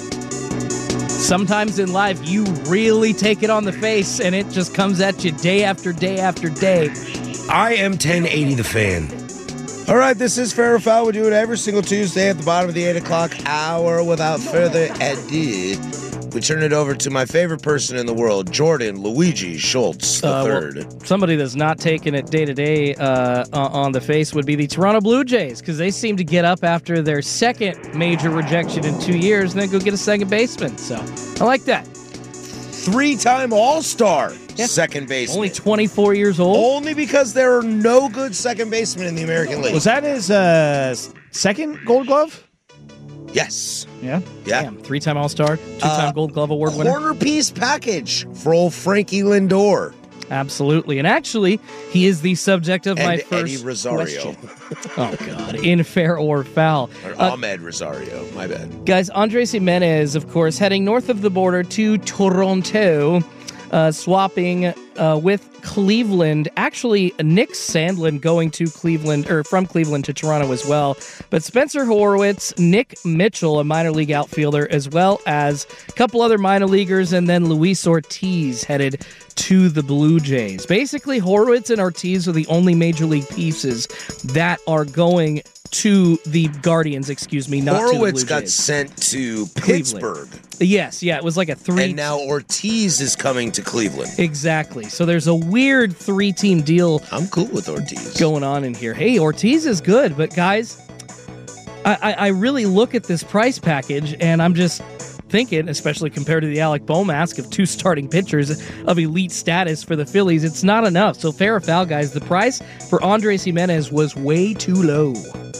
Sometimes in life, you really take it on the face, and it just comes at you day after day after day. I am 1080 The Fan. All right, this is Fair or Foul. We do it every single Tuesday at the bottom of the 8 o'clock hour. Without further ado, we turn it over to my favorite person in the world, Jordan Luigi Schultz III. Well, somebody that's not taking it day to day on the face would be the Toronto Blue Jays, because they seem to get up after their second major rejection in 2 years and then go get a second baseman. So I like that. 3-time All-Star second baseman. Only 24 years old. Only because there are no good second basemen in the American League. Was that his second Gold Glove? Yes. Yeah? Yeah. Damn, 3-time All-Star, 2-time Gold Glove Award winner. Corner piece package for old Frankie Lindor. Absolutely. And actually, he is the subject of my first Eddie Rosario. Oh, God. In Fair or Foul. Or Ahmed Rosario. My bad. Guys, Andres Jimenez, of course, heading north of the border to Toronto, swapping with Cleveland. Actually, Nick Sandlin going to Cleveland, or from Cleveland to Toronto as well. But Spencer Horwitz, Nick Mitchell, a minor league outfielder, as well as a couple other minor leaguers, and then Luis Ortiz headed to the Blue Jays. Basically, Horwitz and Ortiz are the only major league pieces that are going to the Guardians, not to the Blue Jays. Horwitz got sent to Pittsburgh. Yes, it was like a 3. And now Ortiz is coming to Cleveland. Exactly. So there's a weird 3-team deal. I'm cool with Ortiz. Going on in here. Hey, Ortiz is good, but guys, I really look at this price package and I'm just thinking, especially compared to the Alec Bohm ask of 2 starting pitchers of elite status for the Phillies, it's not enough. So fair or foul, guys, the price for Andres Jimenez was way too low.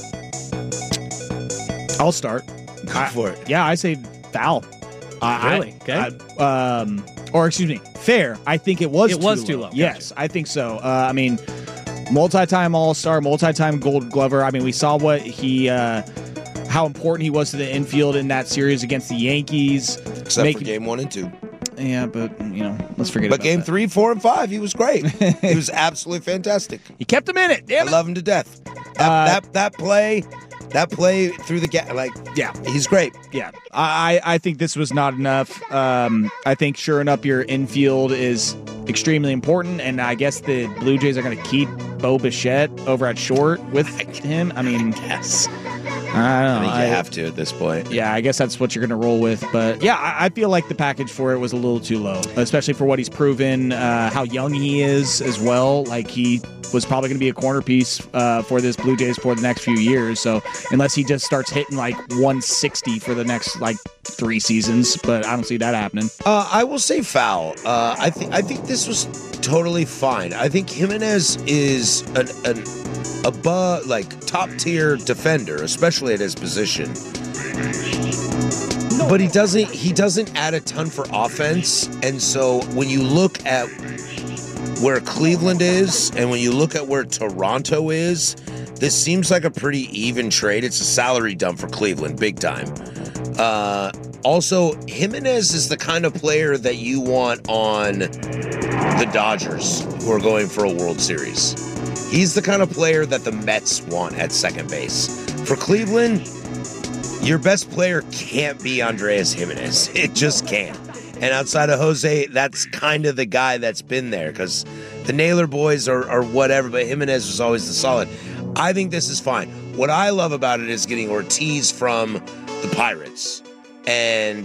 I'll start. Go for it. Yeah, I say foul. Really? Okay. Or excuse me, fair. I think it was too low. Gotcha. Yes, I think so. I mean, multi-time All-Star, multi-time Gold Glover. I mean, we saw what he how important he was to the infield in that series against the Yankees. Except for game 1 and 2. Yeah, but, let's forget But about game that. 3, 4, and 5, he was great. He was absolutely fantastic. He kept him in it. Damn it. I love him to death. That play through the gap, he's great. Yeah, I think this was not enough. I think shoring up your infield is extremely important, and I guess the Blue Jays are going to keep Bo Bichette over at short with him. I mean, yes. I don't know. I think you have to at this point. Yeah, I guess that's what you're going to roll with. But yeah, I feel like the package for it was a little too low, especially for what he's proven, how young he is as well. Like, he was probably going to be a corner piece for this Blue Jays for the next few years. So unless he just starts hitting like 160 for the next 3 seasons, but I don't see that happening. I will say foul. I think this was totally fine. I think Jimenez is an above, top tier defender, especially at his position. But he doesn't add a ton for offense, and so when you look at where Cleveland is and when you look at where Toronto is, this seems like a pretty even trade. It's a salary dump for Cleveland, big time. Also, Jimenez is the kind of player that you want on the Dodgers, who are going for a World Series. He's the kind of player that the Mets want at second base. For Cleveland, your best player can't be Andrés Jimenez. It just can't. And outside of Jose, that's kind of the guy that's been there, because the Naylor boys are whatever, but Jimenez was always the solid. I think this is fine. What I love about it is getting Ortiz from the Pirates, and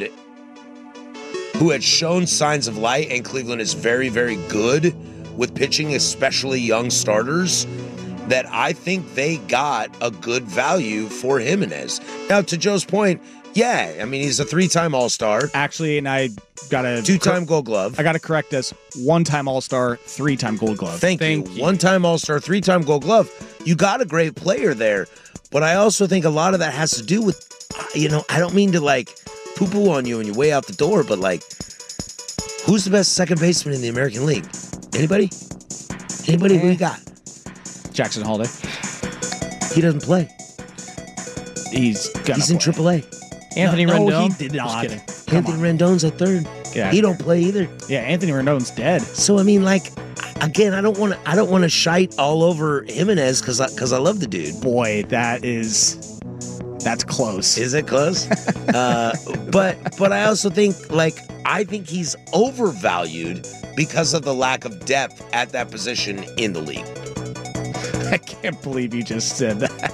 who had shown signs of light, and Cleveland is very, very good with pitching, especially young starters, that I think they got a good value for Jimenez. Now, to Joe's point, yeah, I mean, he's a 3-time All-Star. Actually, and I got a 2-time Gold Glove. I got to correct this. 1-time All-Star, 3-time Gold Glove. Thank you. 1-time All-Star, 3-time Gold Glove. You got a great player there, but I also think a lot of that has to do with, I don't mean to poo-poo on you on your way out the door, but who's the best second baseman in the American League? Anybody? Anybody? Who you got? Jackson Holiday. He doesn't play. He's in AAA. Anthony Rendon. No, he did not. Anthony Rendon's at third. Yeah. He don't play either. Yeah, Anthony Rendon's dead. So I mean, again, I don't want to shite all over Jimenez because I love the dude. Boy, that's close. Is it close? But I also think I think he's overvalued because of the lack of depth at that position in the league. I can't believe you just said that.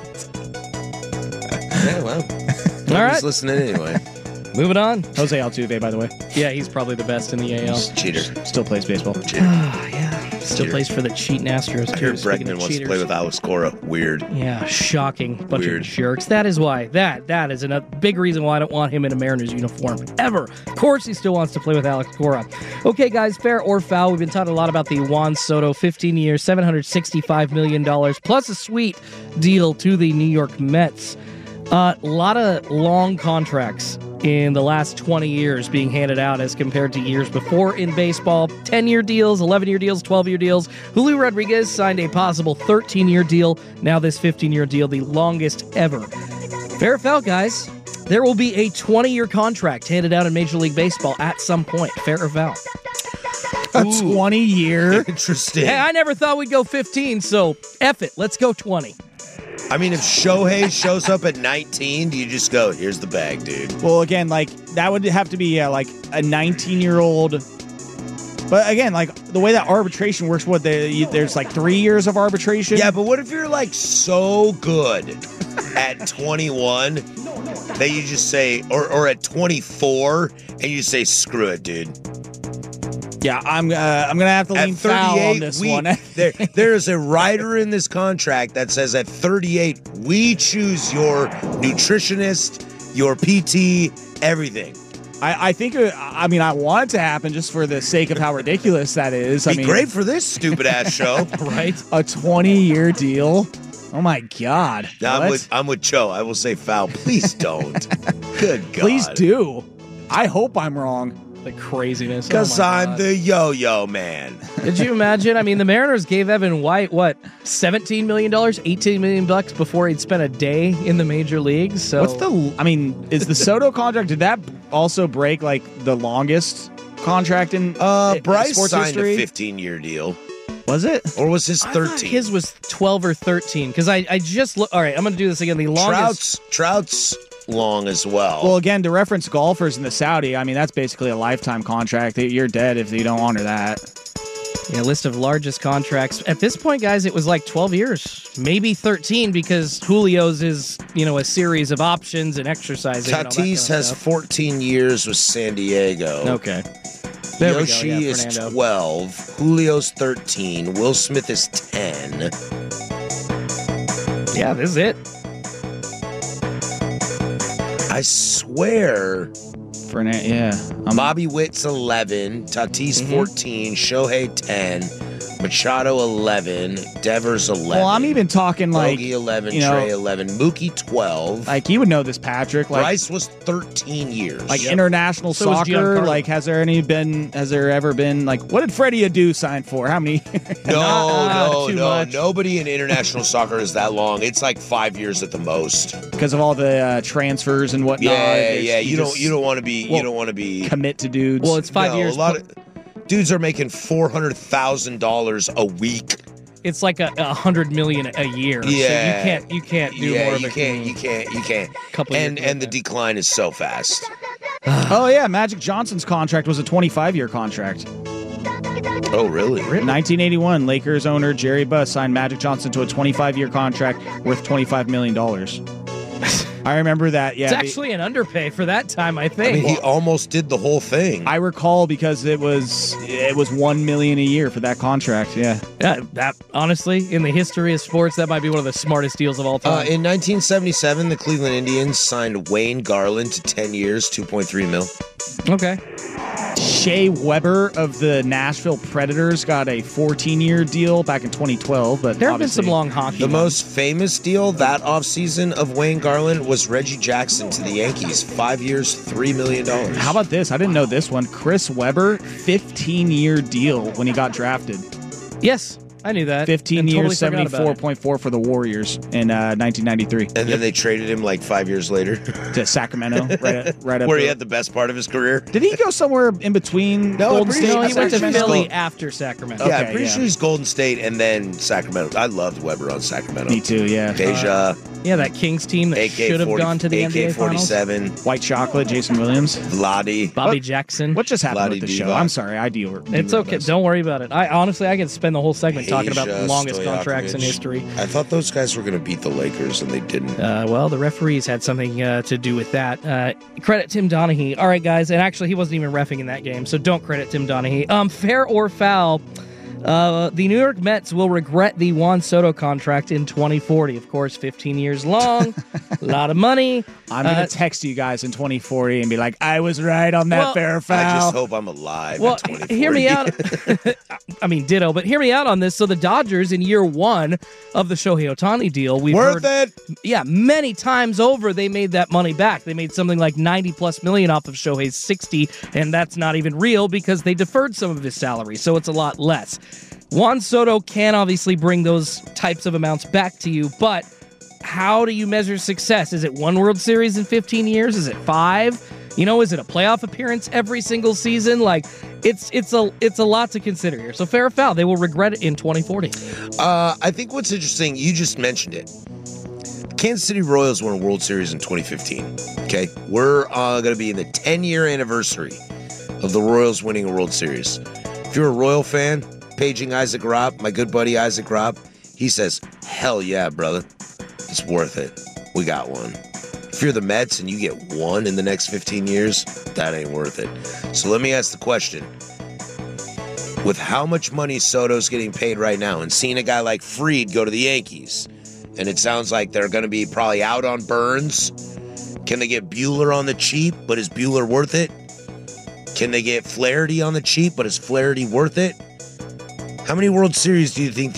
Yeah, well, all right. He's listening anyway. Moving on. Jose Altuve, by the way. Yeah, he's probably the best in the AL. Cheater. Still plays baseball. Cheater. Still plays for the cheating Astros. I heard Bregman wants to play with Alex Cora. Weird. Yeah, shocking. Bunch Weird. of jerks. That is why. That is a big reason why I don't want him in a Mariners uniform ever. Of course he still wants to play with Alex Cora. Okay, guys, fair or foul, we've been talking a lot about the Juan Soto 15 years, $765 million, plus a sweet deal to the New York Mets. A lot of long contracts in the last 20 years being handed out as compared to years before in baseball. 10-year deals, 11-year deals, 12-year deals. Julio Rodriguez signed a possible 13-year deal. Now this 15-year deal, the longest ever. Fair or foul, guys. There will be a 20-year contract handed out in Major League Baseball at some point. Fair or foul? A 20-year? Interesting. Hey, I never thought we'd go 15, so F it. Let's go 20. I mean, if Shohei shows up at 19, do you just go, here's the bag, dude? Well, again, that would have to be a 19-year-old. But again, the way that arbitration works, there's 3 years of arbitration. Yeah, but what if you're so good at 21 that you just say, or at 24, and you say, screw it, dude. Yeah, I'm gonna have to lean foul on this one. there is a rider in this contract that says at 38 we choose your nutritionist, your PT, everything. I think I want it to happen just for the sake of how ridiculous that is. Be great for this stupid ass show, right? A 20-year deal. Oh my God! I'm with Joe. I will say foul. Please don't. Good God. Please do. I hope I'm wrong. The craziness. Because I'm the yo-yo man. Did you imagine? I mean, the Mariners gave Evan White, $17 million, $18 million before he'd spent a day in the major leagues. So is the Soto contract, did that also break like the longest contract in Bryce sports signed history? a 15-year deal. Was it? Or was his I 13? thought his was 12 or 13. Because I just look. All right, I'm going to do this again. The longest. Trout's long as well. Well, again, to reference golfers in the Saudi, I mean, that's basically a lifetime contract. You're dead if you don't honor that. Yeah, list of largest contracts. At this point, guys, it was like 12 years, maybe 13, because Julio's is, a series of options and exercising. Tatis has 14 years with San Diego. Okay. There Yoshi we go. is Fernando. 12. Julio's 13. Will Smith is 10. Yeah, this is it. I swear. Bobby Witt's 11. Tatis 14. Shohei 10. Machado 11. Devers 11. Well, I'm even talking like Bogey 11. Trey 11. Mookie 12. Like you would know this, Patrick. Like Bryce was 13 years. Like international So was soccer. Giancarlo. Like has there ever been like what did Freddie Adu sign for? How many? No. too much. Nobody in international soccer is that long. It's like 5 years at the most. Because of all the transfers and whatnot. Yeah. You don't want to be. Well, you don't want to be commit to dudes. Well, it's 5 years. A lot of dudes are making $400,000 a week. It's like $100 million a year. Yeah. So you can't do more of it. You can't. Couple and years the decline is so fast. Oh yeah, Magic Johnson's contract was a 25-year contract. Oh really? 1981, Lakers owner Jerry Buss signed Magic Johnson to a 25-year contract worth $25 million. I remember that. Yeah, It's actually an underpay for that time, I think. I mean, he almost did the whole thing. I recall because it was $1 million a year for that contract. Yeah. That honestly, in the history of sports, that might be one of the smartest deals of all time. In 1977, the Cleveland Indians signed Wayne Garland to 10 years, $2.3 million. Okay. Shea Weber of the Nashville Predators got a 14-year deal back in 2012, but there have been some long hockey. The most famous deal that offseason of Wayne Garland was Reggie Jackson to the Yankees, 5 years, $3 million. How about this? I didn't know this one. Chris Webber, 15-year deal when he got drafted. Yes, I knew that. 15 years, 74.4 for the Warriors in 1993. And then they traded him like 5 years later to Sacramento, right up where he had the best part of his career. Did he go somewhere in between Golden State? No, he went to Sacramento? Philly after Sacramento. Yeah, I'm pretty sure he's Golden State and then Sacramento. I loved Weber on Sacramento. Me too, yeah. Deja. Yeah, that Kings team that should have gone to the NBA Finals. AK-47. White Chocolate, Jason Williams. Vladi. Bobby Jackson. What just happened Vlade with the show? Divac. I'm sorry, I deal. It's okay. Don't worry about it. I could spend the whole segment talking about the Peja longest contracts in Stojakovic. history. I thought those guys were going to beat the Lakers, and they didn't. Well, the referees had something to do with that. Credit Tim Donaghy. All right, guys, and actually he wasn't even reffing in that game, so don't credit Tim Donaghy. Fair or foul, the New York Mets will regret the Juan Soto contract in 2040. Of course, 15 years long, a lot of money. I'm going to text you guys in 2040 and be like, I was right on that fair or foul. I just hope I'm alive. Well, in 2040. hear me out. I mean, ditto, but hear me out on this. So the Dodgers in year one of the Shohei Ohtani deal, we've Worth heard, it. Yeah, many times over they made that money back. They made something like $90+ million off of Shohei's 60, and that's not even real because they deferred some of his salary, so it's a lot less. Juan Soto can obviously bring those types of amounts back to you, but how do you measure success? Is it one World Series in 15 years? Is it 5? Is it a playoff appearance every single season? Like, it's a lot to consider here. So fair or foul, they will regret it in 2040. I think what's interesting, you just mentioned it. Kansas City Royals won a World Series in 2015. Okay, we're going to be in the 10-year anniversary of the Royals winning a World Series. If you're a Royal fan, paging Isaac Robb, my good buddy Isaac Robb, he says, hell yeah, brother. It's worth it. We got one. If you're the Mets and you get one in the next 15 years, that ain't worth it. So let me ask the question. With how much money Soto's getting paid right now and seeing a guy like Fried go to the Yankees, and it sounds like they're going to be probably out on Burns, can they get Buehler on the cheap, but is Buehler worth it? Can they get Flaherty on the cheap, but is Flaherty worth it? How many World Series do you think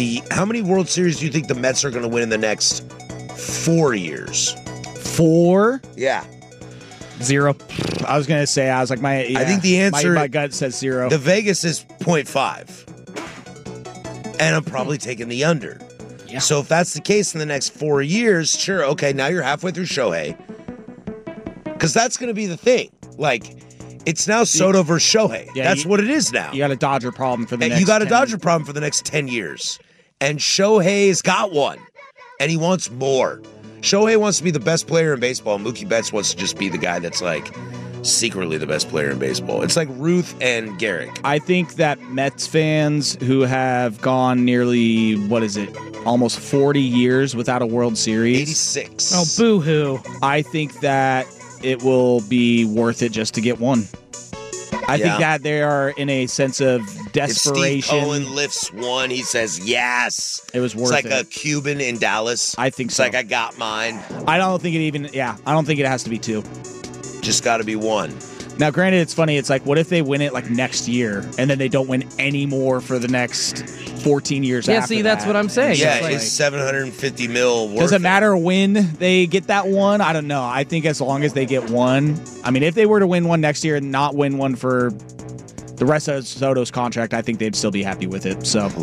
the Mets are going to win in the next 4 years? 4? Yeah. 0. I was gonna say I think the answer. My gut says 0. The Vegas is 0.5, and I'm probably taking the under. Yeah. So if that's the case in the next 4 years, sure, okay. Now you're halfway through Shohei, because that's going to be the thing. Like, it's now Soto versus Shohei. Yeah, that's what it is now. You got a Dodger problem for the next. You got a 10 Dodger problem for the next 10 years, and Shohei's got one, and he wants more. Shohei wants to be the best player in baseball. Mookie Betts wants to just be the guy that's like secretly the best player in baseball. It's like Ruth and Garrick. I think that Mets fans who have gone nearly, almost 40 years without a World Series. 86. Oh, boo-hoo. I think that it will be worth it just to get one. I think that they are in a sense of desperation. If Steve Cohen lifts one, he says yes. It was worth it. It's like it. a Cuban in Dallas. I think so. It's like I got mine. I don't think it has to be 2. Just got to be 1. Now, granted, it's funny. It's like, what if they win it like next year and then they don't win any more for the next 14 years after see, that's what I'm saying. Yeah, it's $750 million worth. Does it matter when they get that one? I don't know. I think as long as they get one. I mean, if they were to win one next year and not win one for the rest of Soto's contract, I think they'd still be happy with it. So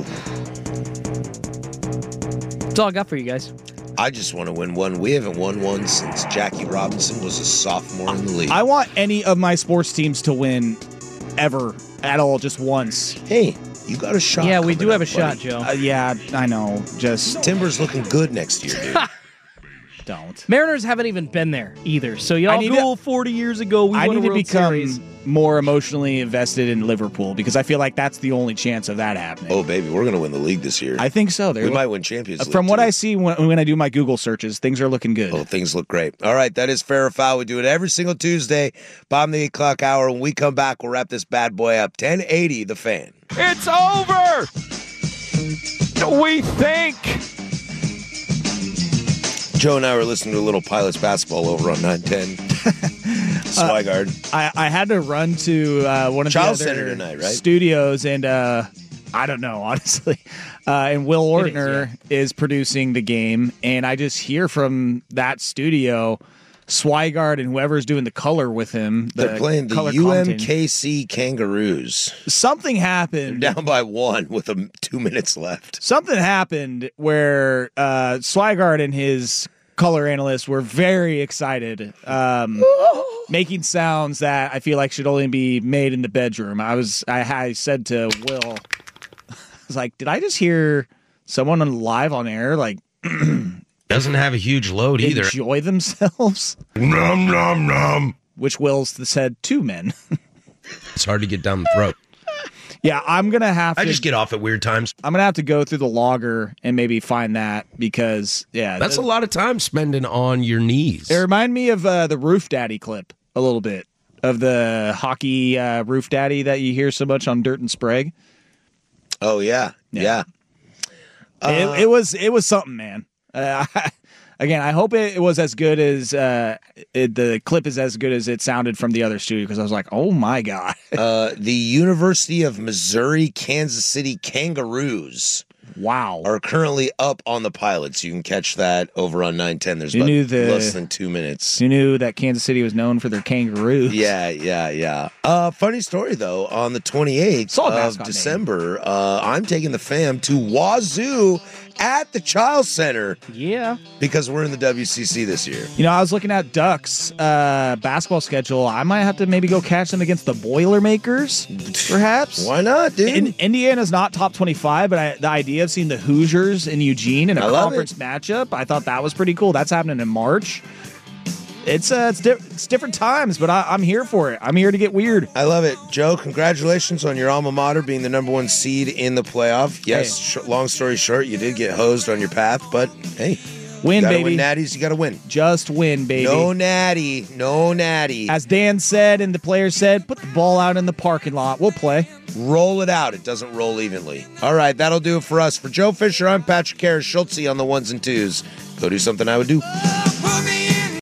that's all I got for you guys. I just want to win one. We haven't won one since Jackie Robinson was a sophomore in the league. I want any of my sports teams to win ever at all, just once. Hey, you got a shot. Yeah, we do have a shot, buddy. Joe. Yeah, I know. Just Timber's looking good next year, dude. Don't. Mariners haven't even been there either. So y'all go 40 years ago. We I won need a to World become Series. more emotionally invested in Liverpool because I feel like that's the only chance of that happening. Oh, baby, we're going to win the league this year. I think so. We might win Champions League. From what too. I see when I do my Google searches, things are looking good. Oh, things look great. All right, that is Fair or Foul. We do it every single Tuesday, bottom of the 8 o'clock hour. When we come back, we'll wrap this bad boy up. 1080, The Fan. It's over! We think. Joe and I were listening to a little Pilots basketball over on 910. Swigard. I had to run to one of Child the other Center tonight, right? studios, and I don't know, honestly. And Will Ortner is producing the game, and I just hear from that studio, Swigard and whoever's doing the color with him. They're playing the UMKC Kangaroos. Something happened. They're down by 1 with 2 minutes left. Something happened where Swigard and his color analyst were very excited, making sounds that I feel like should only be made in the bedroom. I said to Will, I was like, did I just hear someone live on air like doesn't have a huge load either. Enjoy themselves? Nom, nom, nom. Which Will's said 2 men. It's hard to get down the throat. Yeah, I'm going to have to. I just get off at weird times. I'm going to have to go through the logger and maybe find that because, That's a lot of time spending on your knees. It reminded me of the Roof Daddy clip a little bit, of the hockey Roof Daddy that you hear so much on Dirt and Sprague. Oh, yeah. It was something, man. Again, I hope it was as good as the clip is as good as it sounded from the other studio because I was like, oh my God. The University of Missouri Kansas City Kangaroos. Wow. Are currently up on the Pilots. You can catch that over on 910. There's less than 2 minutes. You knew that Kansas City was known for their kangaroos. Yeah. Funny story, though. On the 28th of December, I'm taking the fam to Wazoo at the Child Center. Yeah. Because we're in the WCC this year. You know, I was looking at Ducks basketball schedule. I might have to maybe go catch them against the Boilermakers, perhaps. Why not, dude? Indiana's not top 25, but the idea of seeing the Hoosiers in Eugene in a conference matchup, I thought that was pretty cool. That's happening in March. It's different times, but I'm here for it. I'm here to get weird. I love it. Joe, congratulations on your alma mater being the number 1 seed in the playoff. Yes, long story short, you did get hosed on your path, but hey. Win, baby. Win natties, you got to win. Just win, baby. No natty. As Dan said and the players said, put the ball out in the parking lot. We'll play. Roll it out. It doesn't roll evenly. All right, that'll do it for us. For Joe Fisher, I'm Patrick Harris. Schultze on the 1s and 2s. Go do something I would do.